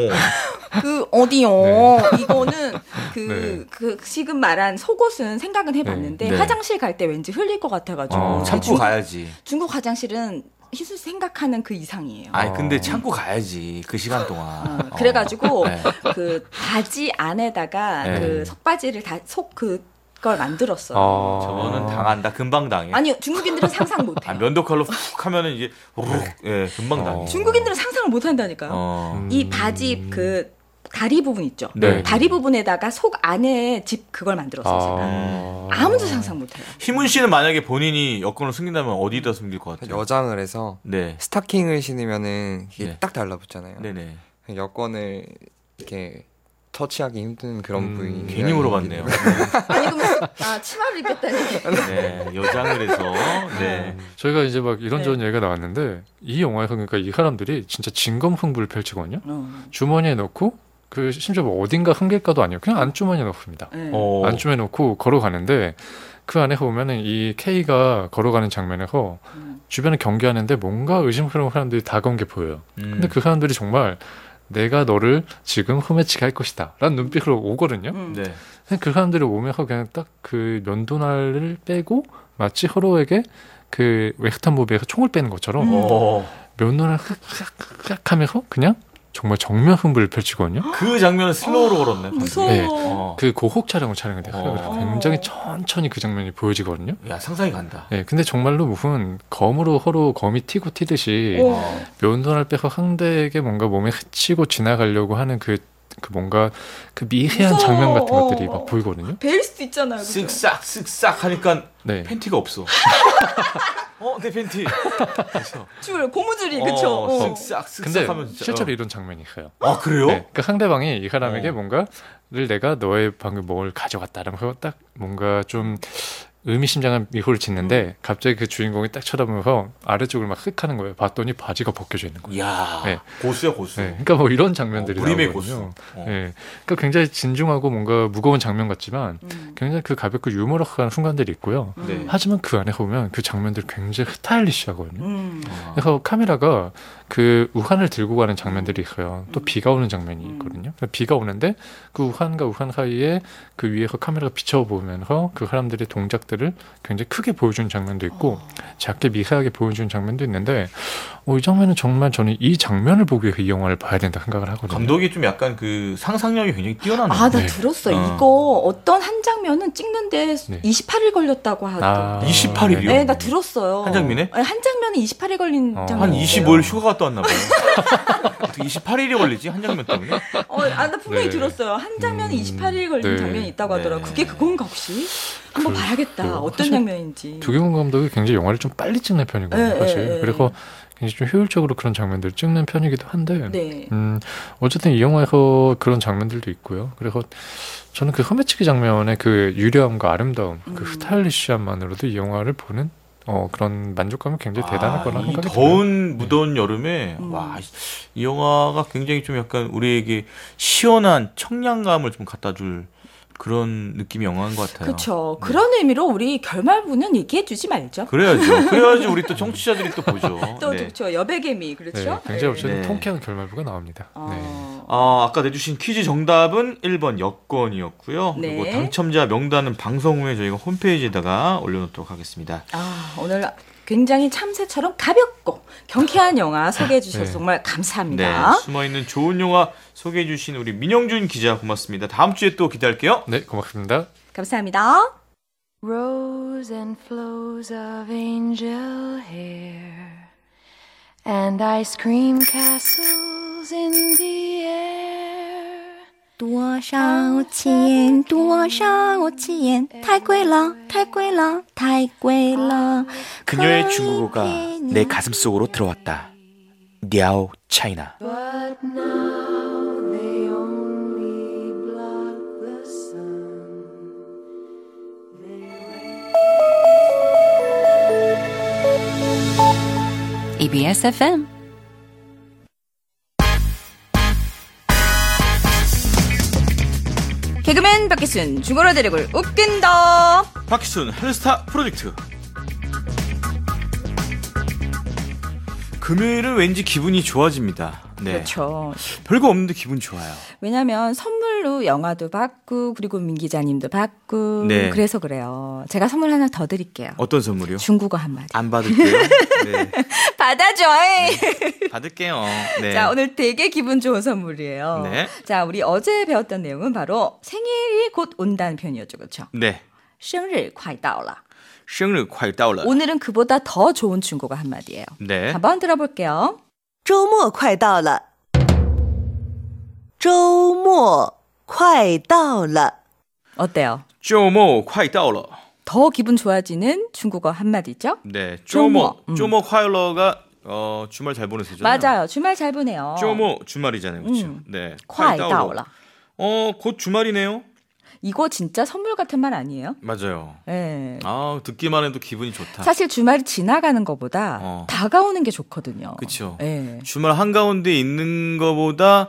Speaker 2: 그 어디요?
Speaker 4: 네.
Speaker 2: 이거는
Speaker 4: 네.
Speaker 2: 그 지금 말한 속옷은 생각은 해봤는데
Speaker 1: 네.
Speaker 2: 화장실 갈 때 왠지 흘릴 것 같아가지고. 근데
Speaker 1: 참고 가야지.
Speaker 2: 중국 화장실은 희수 생각하는 그 이상이에요.
Speaker 1: 아니 근데 참고 가야지 그 시간 동안.
Speaker 2: 그래가지고
Speaker 1: 네.
Speaker 2: 그 바지 안에다가
Speaker 1: 네.
Speaker 2: 그 속바지를 그걸 만들었어요.
Speaker 1: 저거는 당한다. 금방 당해.
Speaker 2: 아니 중국인들은 상상 못해요.
Speaker 1: 면도칼로 훅 하면은 이제 예, 금방 당해.
Speaker 2: 중국인들은 상상을 못한다니까요. 이 바지 그 다리 부분 있죠.
Speaker 1: 네.
Speaker 2: 다리 부분에다가 속 안에 그걸 만들었어요. 아무도 상상 못해요.
Speaker 1: 희문 씨는 만약에 본인이 여권을 숨긴다면 어디다 숨길 것 같아요?
Speaker 5: 여장을 해서
Speaker 1: 네.
Speaker 5: 스타킹을 신으면은 이게
Speaker 1: 네.
Speaker 5: 딱 달라붙잖아요.
Speaker 1: 네네.
Speaker 5: 여권을 이렇게 터치하기 힘든 그런 부위.
Speaker 1: 괜히 물어봤네요.
Speaker 2: 아니 그러면 치마를 입겠다는 얘기.
Speaker 1: 네, 여장을 해서. 네.
Speaker 4: 저희가 이제 막 이런저런 얘기가 나왔는데 이 영화에서 그러니까 이 사람들이 진짜 진검승부를 펼치거든요. 주머니에 넣고 그 심지어 뭐 어딘가 흥길까도 아니에요. 그냥 안주머니에 넣습니다.
Speaker 2: 네.
Speaker 4: 안주머니에 넣고 걸어가는데 그 안에 보면은 이 K가 걸어가는 장면에서 주변을 경계하는데 뭔가 의심스러운 사람들이 다가온 게 보여요. 근데 그 사람들이 정말 내가 너를 지금 흠해치게 할 것이다 라는 눈빛으로 오거든요.
Speaker 1: 네.
Speaker 4: 그 사람들이 오면서 그냥 딱 그 면도날을 빼고 마치 서로에게 그 웨스턴 무비에서 총을 빼는 것처럼 면도날 흑흑흑 하면서 그냥 정말 정면 승부를 펼치거든요.
Speaker 1: 그 장면은 슬로우로 걸었네.
Speaker 2: 무서워.
Speaker 4: 네.
Speaker 1: 어.
Speaker 4: 그 고혹 촬영을 촬영이 됐어요. 그래서 굉장히 천천히 그 장면이 보여지거든요.
Speaker 1: 야, 상상이 간다.
Speaker 4: 네, 근데 정말로 무슨 검으로 서로 검이 튀고 튀듯이 면도날 빼서 상대에게 뭔가 몸에 스치고 지나가려고 하는 그 뭔가 그 미세한
Speaker 2: 무서워.
Speaker 4: 장면 같은 것들이 막 보이거든요.
Speaker 2: 베일 수도 있잖아요. 그죠?
Speaker 1: 쓱싹 하니까
Speaker 4: 네.
Speaker 1: 팬티가 없어. 내 팬티. 그래서
Speaker 2: 고무줄이 그쵸?
Speaker 1: 쓱싹
Speaker 4: 근데
Speaker 1: 하면 진짜.
Speaker 4: 실제로 이런 장면이 있어요.
Speaker 1: 아, 그래요?
Speaker 4: 네, 그러니까 상대방이 이 사람에게 뭔가를 내가 너의 방금 뭘 가져갔다 라면서 딱 뭔가 좀 의미심장한 미소를 짓는데 갑자기 그 주인공이 딱 쳐다보면서 아래쪽을 막 쓱 하는 거예요. 봤더니 바지가 벗겨져 있는 거예요.
Speaker 1: 이야,
Speaker 4: 네.
Speaker 1: 고수야, 고수.
Speaker 4: 네, 그러니까 뭐 이런 장면들이
Speaker 1: 무림의
Speaker 4: 나오거든요.
Speaker 1: 고수.
Speaker 4: 네, 그러니까 굉장히 진중하고 뭔가 무거운 장면 같지만 굉장히 그 가볍고 유머러스한 순간들이 있고요.
Speaker 1: 네.
Speaker 4: 하지만 그 안에 보면 그 장면들이 굉장히 스타일리시하거든요.
Speaker 2: 음.
Speaker 4: 그래서 카메라가 그 우산을 들고 가는 장면들이 있어요. 또 비가 오는 장면이 있거든요. 비가 오는데 그 우산과 우산 사이에 그 위에서 카메라가 비춰보면서 그 사람들의 동작들을 굉장히 크게 보여주는 장면도 있고 작게 미세하게 보여주는 장면도 있는데 이 장면은 정말 저는 이 장면을 보기 위해 이 영화를 봐야 된다 생각을 하거든요.
Speaker 1: 감독이 좀 약간 그 상상력이 굉장히 뛰어나네.
Speaker 2: 나
Speaker 4: 네.
Speaker 2: 들었어.
Speaker 1: 어.
Speaker 2: 이거 어떤 한 장면은 찍는데
Speaker 4: 네.
Speaker 2: 28일 걸렸다고 하더라고요.
Speaker 1: 28일이요?
Speaker 2: 네, 나 들었어요.
Speaker 1: 한 장면에?
Speaker 2: 네, 한 장면에 28일 걸린
Speaker 4: 한
Speaker 2: 장면.
Speaker 1: 한 25일 휴가 갔다 왔나 봐요. 어떻게 28일이 걸리지? 한 장면 때문에?
Speaker 2: 나 분명히
Speaker 4: 네.
Speaker 2: 들었어요. 한 장면에 28일 걸린
Speaker 4: 네.
Speaker 2: 장면이 있다고 하더라고요.
Speaker 1: 네.
Speaker 2: 그게 그건가 혹시? 한번 봐야겠다. 어떤
Speaker 4: 사실
Speaker 2: 장면인지.
Speaker 4: 두기문 감독이 굉장히 영화를 좀 빨리 찍는 편이거든요.
Speaker 2: 네,
Speaker 4: 사실.
Speaker 2: 네, 네.
Speaker 4: 그래서 굉장히 좀 효율적으로 그런 장면들을 찍는 편이기도 한데
Speaker 2: 네.
Speaker 4: 어쨌든 이 영화에서 그런 장면들도 있고요. 그리고 저는 그 소매치기 장면의 그 유려함과 아름다움, 그 스타일리시함만으로도 이 영화를 보는 그런 만족감이 굉장히 대단할 거라는
Speaker 1: 이
Speaker 4: 생각이 들어요.
Speaker 1: 더운 무더운 여름에 와, 이 영화가 굉장히 좀 약간 우리에게 시원한 청량감을 좀 갖다 줄 그런 느낌의 영화인 것 같아요.
Speaker 2: 그렇죠. 그런 의미로 우리 결말부는 얘기해 주지 말죠.
Speaker 1: 그래야죠. 그래야지 우리 또 청취자들이 또 보죠.
Speaker 2: 또
Speaker 1: 네.
Speaker 2: 좋죠. 여백개미 그렇죠.
Speaker 4: 네, 굉장히 어쨌든
Speaker 1: 네.
Speaker 4: 통쾌한 결말부가 나옵니다. 네.
Speaker 1: 아까 내주신 퀴즈 정답은 1번 여권이었고요.
Speaker 2: 네.
Speaker 1: 그리고 당첨자 명단은 방송 후에 저희가 홈페이지에다가 올려놓도록 하겠습니다.
Speaker 2: 오늘 굉장히 참새처럼 가볍고 경쾌한 영화 소개해 주셔서
Speaker 4: 네.
Speaker 2: 정말
Speaker 1: 네,
Speaker 2: 감사합니다.
Speaker 1: 숨어있는 좋은 영화 소개해 주신 우리 민영준 기자 고맙습니다. 다음 주에 또 기대할게요.
Speaker 4: 네, 고맙습니다.
Speaker 2: 감사합니다.
Speaker 6: Rows and flows of angel hair and ice cream castles in the air.
Speaker 2: 多少钱？多少钱？太贵了，太贵了，太贵了。
Speaker 1: 그녀의 중국어가 내 가슴 속으로 들어왔다. 냐오 차이나.
Speaker 6: But now they only block the sun.
Speaker 7: EBS FM
Speaker 2: 개그맨 박기순 중고로 대륙을 웃긴다.
Speaker 1: 박희순 헬스타 프로젝트. 금요일은 왠지 기분이 좋아집니다. 네.
Speaker 2: 그렇죠.
Speaker 1: 별거 없는데 기분 좋아요.
Speaker 2: 왜냐하면 선물로 영화도 받고 그리고 민 기자님도 받고
Speaker 1: 네.
Speaker 2: 그래서 그래요. 제가 선물 하나 더 드릴게요.
Speaker 1: 어떤 선물이요?
Speaker 2: 중국어 한마디.
Speaker 1: 안 받을게요. 네.
Speaker 2: 받아줘.
Speaker 1: 받을게요. 네.
Speaker 2: 자, 오늘 되게 기분 좋은 선물이에요.
Speaker 1: 네.
Speaker 2: 자, 우리 어제 배웠던 내용은 바로 생일이 곧 온다는 표현이었죠. 그렇죠?
Speaker 1: 네.
Speaker 2: 生日快到了.
Speaker 1: 生日快到了.
Speaker 2: 오늘은 그보다 더 좋은 중국어 한마디예요.
Speaker 1: 네.
Speaker 2: 한번 들어볼게요.
Speaker 8: 周末快到了，周末快到了。
Speaker 2: 어때요?
Speaker 1: 周末快到了.
Speaker 2: 더 기분 좋아지는 중국어 한마디죠?
Speaker 1: 네.
Speaker 2: 周末.
Speaker 1: 周末快乐가 주말 잘 보내세요잖아요.
Speaker 2: 맞아요. 주말 잘 보내요.
Speaker 1: 周末 주말이잖아요. 그렇죠? 네.
Speaker 2: 快到了.
Speaker 1: 곧 주말이네요.
Speaker 2: 이거 진짜 선물 같은 말 아니에요?
Speaker 1: 맞아요.
Speaker 2: 네.
Speaker 1: 듣기만 해도 기분이 좋다.
Speaker 2: 사실 주말이 지나가는 것보다 다가오는 게 좋거든요.
Speaker 1: 그렇죠.
Speaker 2: 네.
Speaker 1: 주말 한가운데 있는 것보다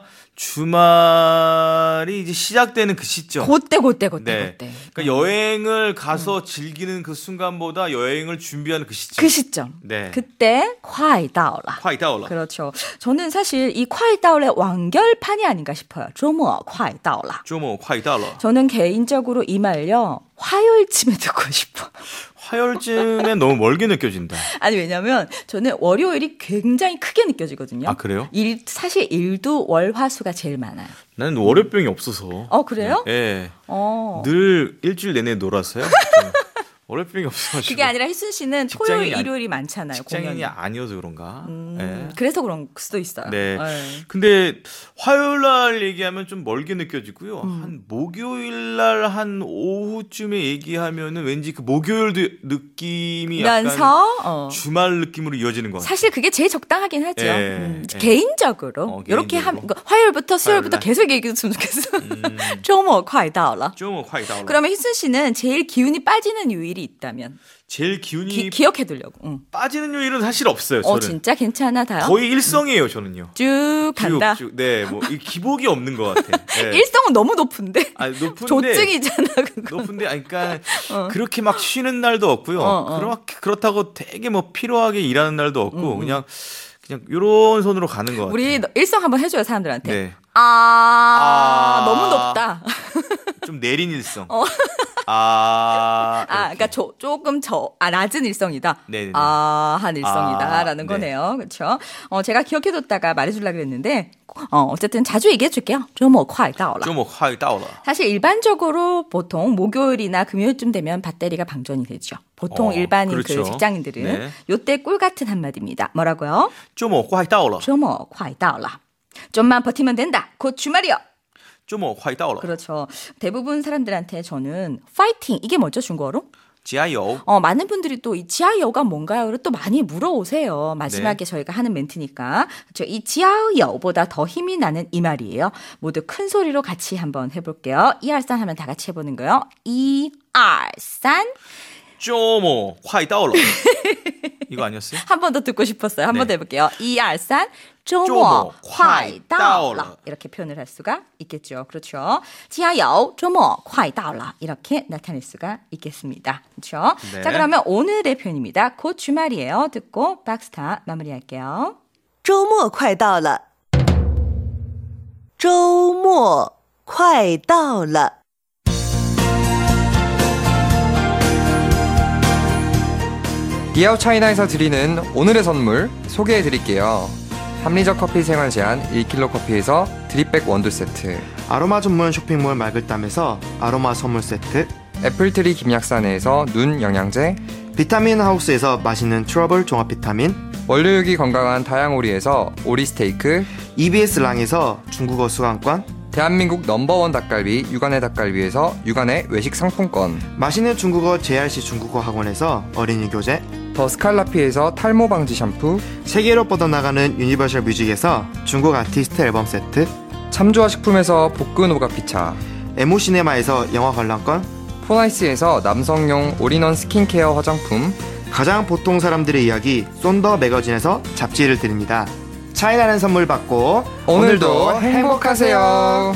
Speaker 1: 주말이 이제 시작되는 그 시점.
Speaker 2: 그때.
Speaker 1: 네. 그러니까 여행을 가서 즐기는 그 순간보다 여행을 준비하는 그 시점.
Speaker 2: 그 시점.
Speaker 1: 네.
Speaker 2: 그때 快到了.
Speaker 1: 快到了.
Speaker 2: 그렇죠. 저는 사실 이 快到了완결판이 아닌가 싶어요. 周末快到了.
Speaker 1: 周末快到了.
Speaker 2: 저는 개인적으로 이 말요. 화요일쯤에 듣고 싶어.
Speaker 1: 화요일쯤엔 너무 멀게 느껴진다.
Speaker 2: 아니 왜냐면 저는 월요일이 굉장히 크게 느껴지거든요.
Speaker 1: 아, 그래요?
Speaker 2: 사실 일도 월화수가 제일 많아요.
Speaker 1: 나는 월요병이 없어서.
Speaker 2: 그래요?
Speaker 1: 네. 늘 일주일 내내 놀았어요. 월요병이 없어가지고.
Speaker 2: 그게 아니라 희순 씨는 토요일, 일요일이 많잖아요.
Speaker 1: 직장인이
Speaker 2: 공연이.
Speaker 1: 아니어서 그런가. 네.
Speaker 2: 그래서 그런 수도 있어요.
Speaker 1: 네.
Speaker 2: 네.
Speaker 1: 근데 화요일 날 얘기하면 좀 멀게 느껴지고요. 한 목요일 날 한 오후쯤에 얘기하면은 왠지 그 목요일도 느낌이 약간 주말 느낌으로 이어지는 것 같아요.
Speaker 2: 사실 그게 제일 적당하긴 하죠.
Speaker 1: 네.
Speaker 2: 개인적으로 이렇게 하면 화요일부터 수요일부터 계속 얘기했으면 좋겠어. 周末快到了.
Speaker 1: 周末快到了.
Speaker 2: 그러면 희순 씨는 제일 기운이 빠지는 요일이 있다면
Speaker 1: 제일 기운이
Speaker 2: 기억해두려고.
Speaker 1: 빠지는 요일은 사실 없어요. 저는.
Speaker 2: 진짜 괜찮아 다요.
Speaker 1: 거의 일성이에요, 저는요.
Speaker 2: 쭉 간다.
Speaker 1: 쭉. 네, 뭐 이 기복이 없는 것 같아. 네.
Speaker 2: 일성은 너무 높은데.
Speaker 1: 높은데.
Speaker 2: 조증이잖아. 그건.
Speaker 1: 높은데, 그러니까 그렇게 막 쉬는 날도 없고요. 그렇다고 되게 뭐 피로하게 일하는 날도 없고 그냥 이런 손으로 가는 것 같아요.
Speaker 2: 우리 일성 한번 해줘요 사람들한테.
Speaker 1: 네.
Speaker 2: 너무 높다.
Speaker 1: 좀 내린 일성.
Speaker 2: 그러니까 조금 낮은 일성이다.
Speaker 1: 네네네.
Speaker 2: 한 일성이다라는
Speaker 1: 네.
Speaker 2: 거네요. 그렇죠? 제가 기억해뒀다가 말해주려고 그랬는데 어쨌든 자주 얘기해줄게요. 周末快到了.
Speaker 1: 周末快到了.
Speaker 2: 사실 일반적으로 보통 목요일이나 금요일쯤 되면 배터리가 방전이 되죠. 보통 일반인
Speaker 1: 그렇죠.
Speaker 2: 그 직장인들은
Speaker 1: 네.
Speaker 2: 요때 꿀 같은 한마디입니다. 뭐라고요?
Speaker 1: 周末快到了.
Speaker 2: 周末快到了. 좀만 버티면 된다. 곧 주말이요.
Speaker 1: 周末快到了.
Speaker 2: 그렇죠. 대부분 사람들한테 저는 파이팅 이게 뭐죠 중국어로?
Speaker 1: 지하요.
Speaker 2: 많은 분들이 또 이 지하요가 뭔가요?를 또 많이 물어오세요. 마지막에
Speaker 1: 네.
Speaker 2: 저희가 하는 멘트니까. 그렇죠. 이 지하요보다 더 힘이 나는 이 말이에요. 모두 큰 소리로 같이 한번 해볼게요. 1, 2, 3 하면 다 같이 해보는 거예요. 1, 2, 3.
Speaker 1: 周末快到了. 이거 아니었어요?
Speaker 2: 한 번 더 듣고 싶었어요. 한 번 더 해볼게요. 1, 2, 3. 周末快到了. 이렇게 표현을 할 수가 있겠죠. 그렇죠. 加油,周末快到了. 이렇게 나타낼 수가 있겠습니다. 그렇죠.
Speaker 1: 네.
Speaker 2: 자, 그러면 오늘의 표현입니다. 곧 주말이에요. 듣고 박스타 마무리할게요.
Speaker 8: 周末快到了，周末快到了。
Speaker 5: 디아오 차이나에서 드리는 오늘의 선물 소개해드릴게요. 합리적 커피 생활 제한 1kg 커피에서 드립백 원두 세트,
Speaker 9: 아로마 전문 쇼핑몰 말글담에서 아로마 선물 세트,
Speaker 5: 애플트리 김약사네에서 눈 영양제,
Speaker 9: 비타민 하우스에서 맛있는 트러블 종합 비타민,
Speaker 5: 원료육이 건강한 다양오리에서 오리 스테이크,
Speaker 9: EBS 랑에서 중국어 수강권,
Speaker 5: 대한민국 넘버원 닭갈비 육안의 닭갈비에서 육안의 외식 상품권,
Speaker 9: 맛있는 중국어 JRC 중국어 학원에서 어린이 교재,
Speaker 5: 더 스칼라피에서 탈모 방지 샴푸,
Speaker 9: 세계로 뻗어나가는 유니버셜 뮤직에서 중국 아티스트 앨범 세트,
Speaker 5: 참조화 식품에서 볶은 오가피차,
Speaker 9: 에모시네마에서 영화 관람권,
Speaker 5: 포나이스에서 남성용 올인원 스킨케어 화장품,
Speaker 9: 가장 보통 사람들의 이야기 쏜더 매거진에서 잡지를 드립니다. 차이나는 선물 받고
Speaker 5: 오늘도 행복하세요.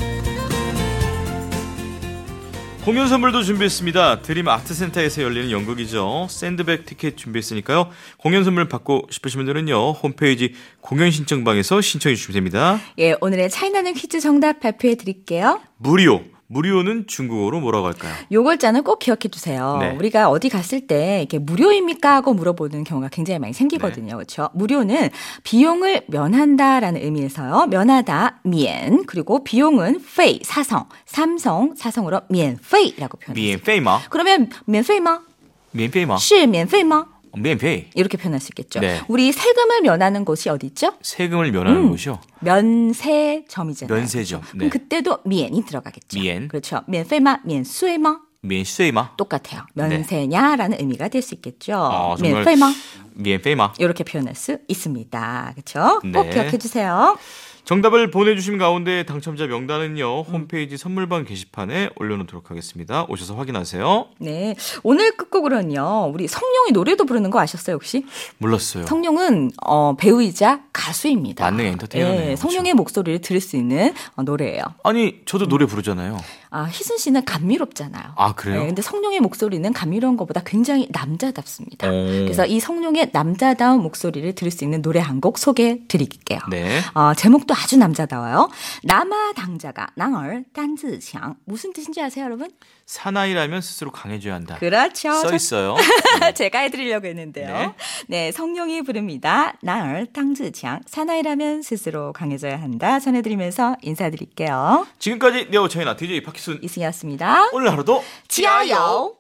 Speaker 1: 공연 선물도 준비했습니다. 드림 아트센터에서 열리는 연극이죠. 샌드백 티켓 준비했으니까요. 공연 선물 받고 싶으신 분들은요. 홈페이지 공연 신청방에서 신청해 주시면 됩니다.
Speaker 2: 예, 오늘의 차이나는 퀴즈 정답 발표해 드릴게요.
Speaker 1: 무료. 무료는 중국어로 뭐라고 할까요?
Speaker 2: 요 글자는 꼭 기억해 주세요.
Speaker 1: 네.
Speaker 2: 우리가 어디 갔을 때 이렇게 무료입니까 하고 물어보는 경우가 굉장히 많이 생기거든요. 그렇죠? 무료는 비용을 면한다라는 의미에서요. 면하다, 免. 그리고 비용은 费, 사성, 삼성, 사성으로 免费라고 표현해요.
Speaker 1: 免费吗?
Speaker 2: 그러면 免费吗?
Speaker 1: 免费吗?
Speaker 2: 是免费吗?
Speaker 1: 免费.
Speaker 2: 이렇게 표현할 수 있겠죠.
Speaker 1: 네.
Speaker 2: 우리 세금을 면하는 곳이 어디 있죠?
Speaker 1: 세금을 면하는 곳이요.
Speaker 2: 면세점이잖아요.
Speaker 1: 면세점.
Speaker 2: 그렇죠?
Speaker 1: 네.
Speaker 2: 그럼 그때도 免이 들어가겠죠.
Speaker 1: 免.
Speaker 2: 그렇죠. 免费吗?免税吗?
Speaker 1: 免税吗?
Speaker 2: 똑같아요. 면세냐라는 의미가 될 수 있겠죠.
Speaker 1: 정말
Speaker 2: 免费吗?
Speaker 1: 免费吗?
Speaker 2: 이렇게 표현할 수 있습니다. 그렇죠? 꼭
Speaker 1: 네.
Speaker 2: 기억해 주세요.
Speaker 1: 정답을 보내주신 가운데 당첨자 명단은요. 홈페이지 선물방 게시판에 올려놓도록 하겠습니다. 오셔서 확인하세요.
Speaker 2: 네, 오늘 끝곡으로는요. 우리 성룡이 노래도 부르는 거 아셨어요 혹시?
Speaker 1: 몰랐어요.
Speaker 2: 성룡은 배우이자 가수입니다.
Speaker 1: 만능 엔터테이너네요.
Speaker 2: 네, 성룡의 목소리를 들을 수 있는 노래예요.
Speaker 1: 아니 저도 노래 부르잖아요.
Speaker 2: 아, 희순 씨는 감미롭잖아요.
Speaker 1: 아 그래요?
Speaker 2: 네, 근데 성룡의 목소리는 감미로운 것보다 굉장히 남자답습니다.
Speaker 1: 오.
Speaker 2: 그래서 이 성룡의 남자다운 목소리를 들을 수 있는 노래 한 곡 소개해 드릴게요.
Speaker 1: 네.
Speaker 2: 제목도 아주 남자다워요. 남아당자가 낭얼 딴즈창. 무슨 뜻인지 아세요, 여러분?
Speaker 1: 사나이라면 스스로 강해져야 한다.
Speaker 2: 그렇죠.
Speaker 1: 써 있어요.
Speaker 2: 제가 해드리려고 했는데요.
Speaker 1: 네.
Speaker 2: 네, 성룡이 부릅니다. 낭얼 딴즈창. 사나이라면 스스로 강해져야 한다. 전해드리면서 인사드릴게요.
Speaker 1: 지금까지 네오 차이나 DJ 박희순
Speaker 2: 이승이었습니다.
Speaker 1: 오늘 하루도
Speaker 2: 지하요.